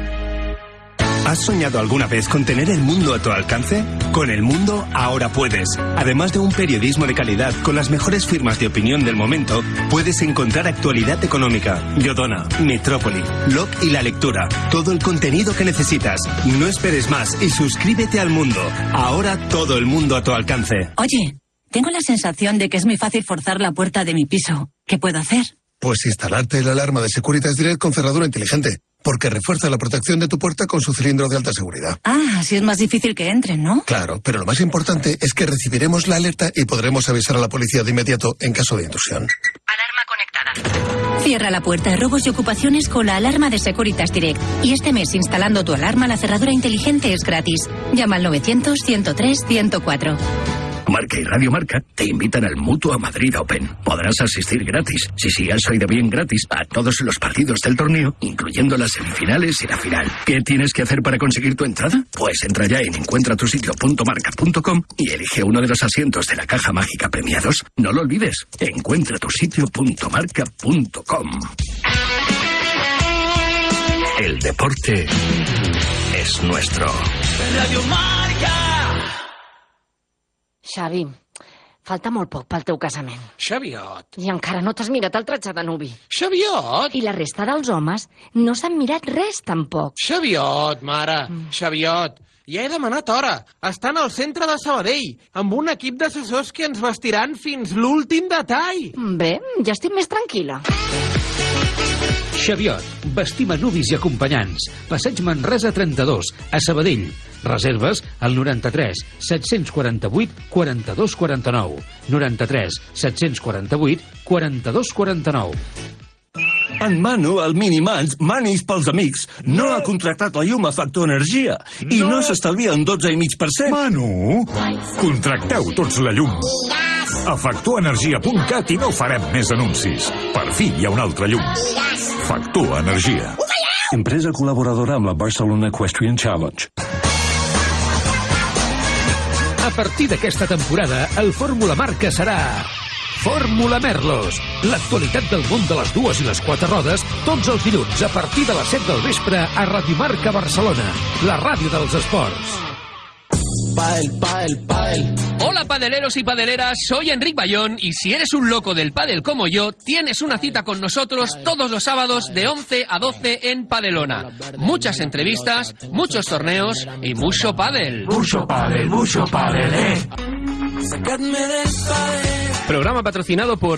¿Has soñado alguna vez con tener el mundo a tu alcance? Con El Mundo ahora puedes. Además de un periodismo de calidad con las mejores firmas de opinión del momento, puedes encontrar actualidad económica, Yodona, Metrópoli, Log y La Lectura. Todo el contenido que necesitas. No esperes más y suscríbete al Mundo. Ahora todo el mundo a tu alcance. Oye, tengo la sensación de que es muy fácil forzar la puerta de mi piso. ¿Qué puedo hacer? Pues instalarte la alarma de Securitas Direct con cerradura inteligente, porque refuerza la protección de tu puerta con su cilindro de alta seguridad. Ah, así es más difícil que entren, ¿no? Claro, pero lo más importante es que recibiremos la alerta y podremos avisar a la policía de inmediato en caso de intrusión. Alarma conectada. Cierra la puerta de robos y ocupaciones con la alarma de Securitas Direct. Y este mes, instalando tu alarma, la cerradura inteligente es gratis. Llama al 900-103-104. Marca y Radio Marca te invitan al Mutua Madrid Open. Podrás asistir gratis, si has oído bien gratis, a todos los partidos del torneo, incluyendo las semifinales y la final. ¿Qué tienes que hacer para conseguir tu entrada? Pues entra ya en encuentratusitio.marca.com y elige uno de los asientos de la caja mágica premiados. No lo olvides, encuentratusitio.marca.com. El deporte es nuestro. Radio Marca. Xavi, falta molt poc pel teu casament. Xaviot. I encara no t'has mirat el tratge de nuvi. Xaviot. I la resta dels homes no s'han mirat res, tampoc. Xaviot, mare. Xaviot. Ja he demanat hora. Estan al centre de Sabadell, amb un equip d'assessors que ens vestiran fins l'últim detall. Bé, ja estic més tranquil·la. Xaviot, vestim a nuvis i acompanyants. Passeig Manresa 32, a Sabadell. Reserves al 93 748 42 49. 93 748 42 49. En Manu, el Minimans, Manis pels amics, no ha contractat la llum a Factor Energia i no s'estalvia un 12,5%. Manu, contracteu tots la llum. A factorenergia.cat i no farem més anuncis. Per fi hi ha un altre llum. Factor Energia. Empresa col·laboradora amb la Barcelona Equestrian Challenge. A partir d'aquesta temporada, el Fórmula Marca serà Fórmula Merlos. L'actualitat del món de les dues i les quatre rodes, tots els dilluns a partir de les 7 del vespre a Radio Marca Barcelona, la ràdio dels esports. Padel. Hola padeleros y padeleras, soy Enric Bayón y si eres un loco del pádel como yo, tienes una cita con nosotros todos los sábados de 11 a 12 en Padelona. Muchas entrevistas, muchos torneos y mucho pádel. Mucho pádel, Sácame del pádel. Programa patrocinado por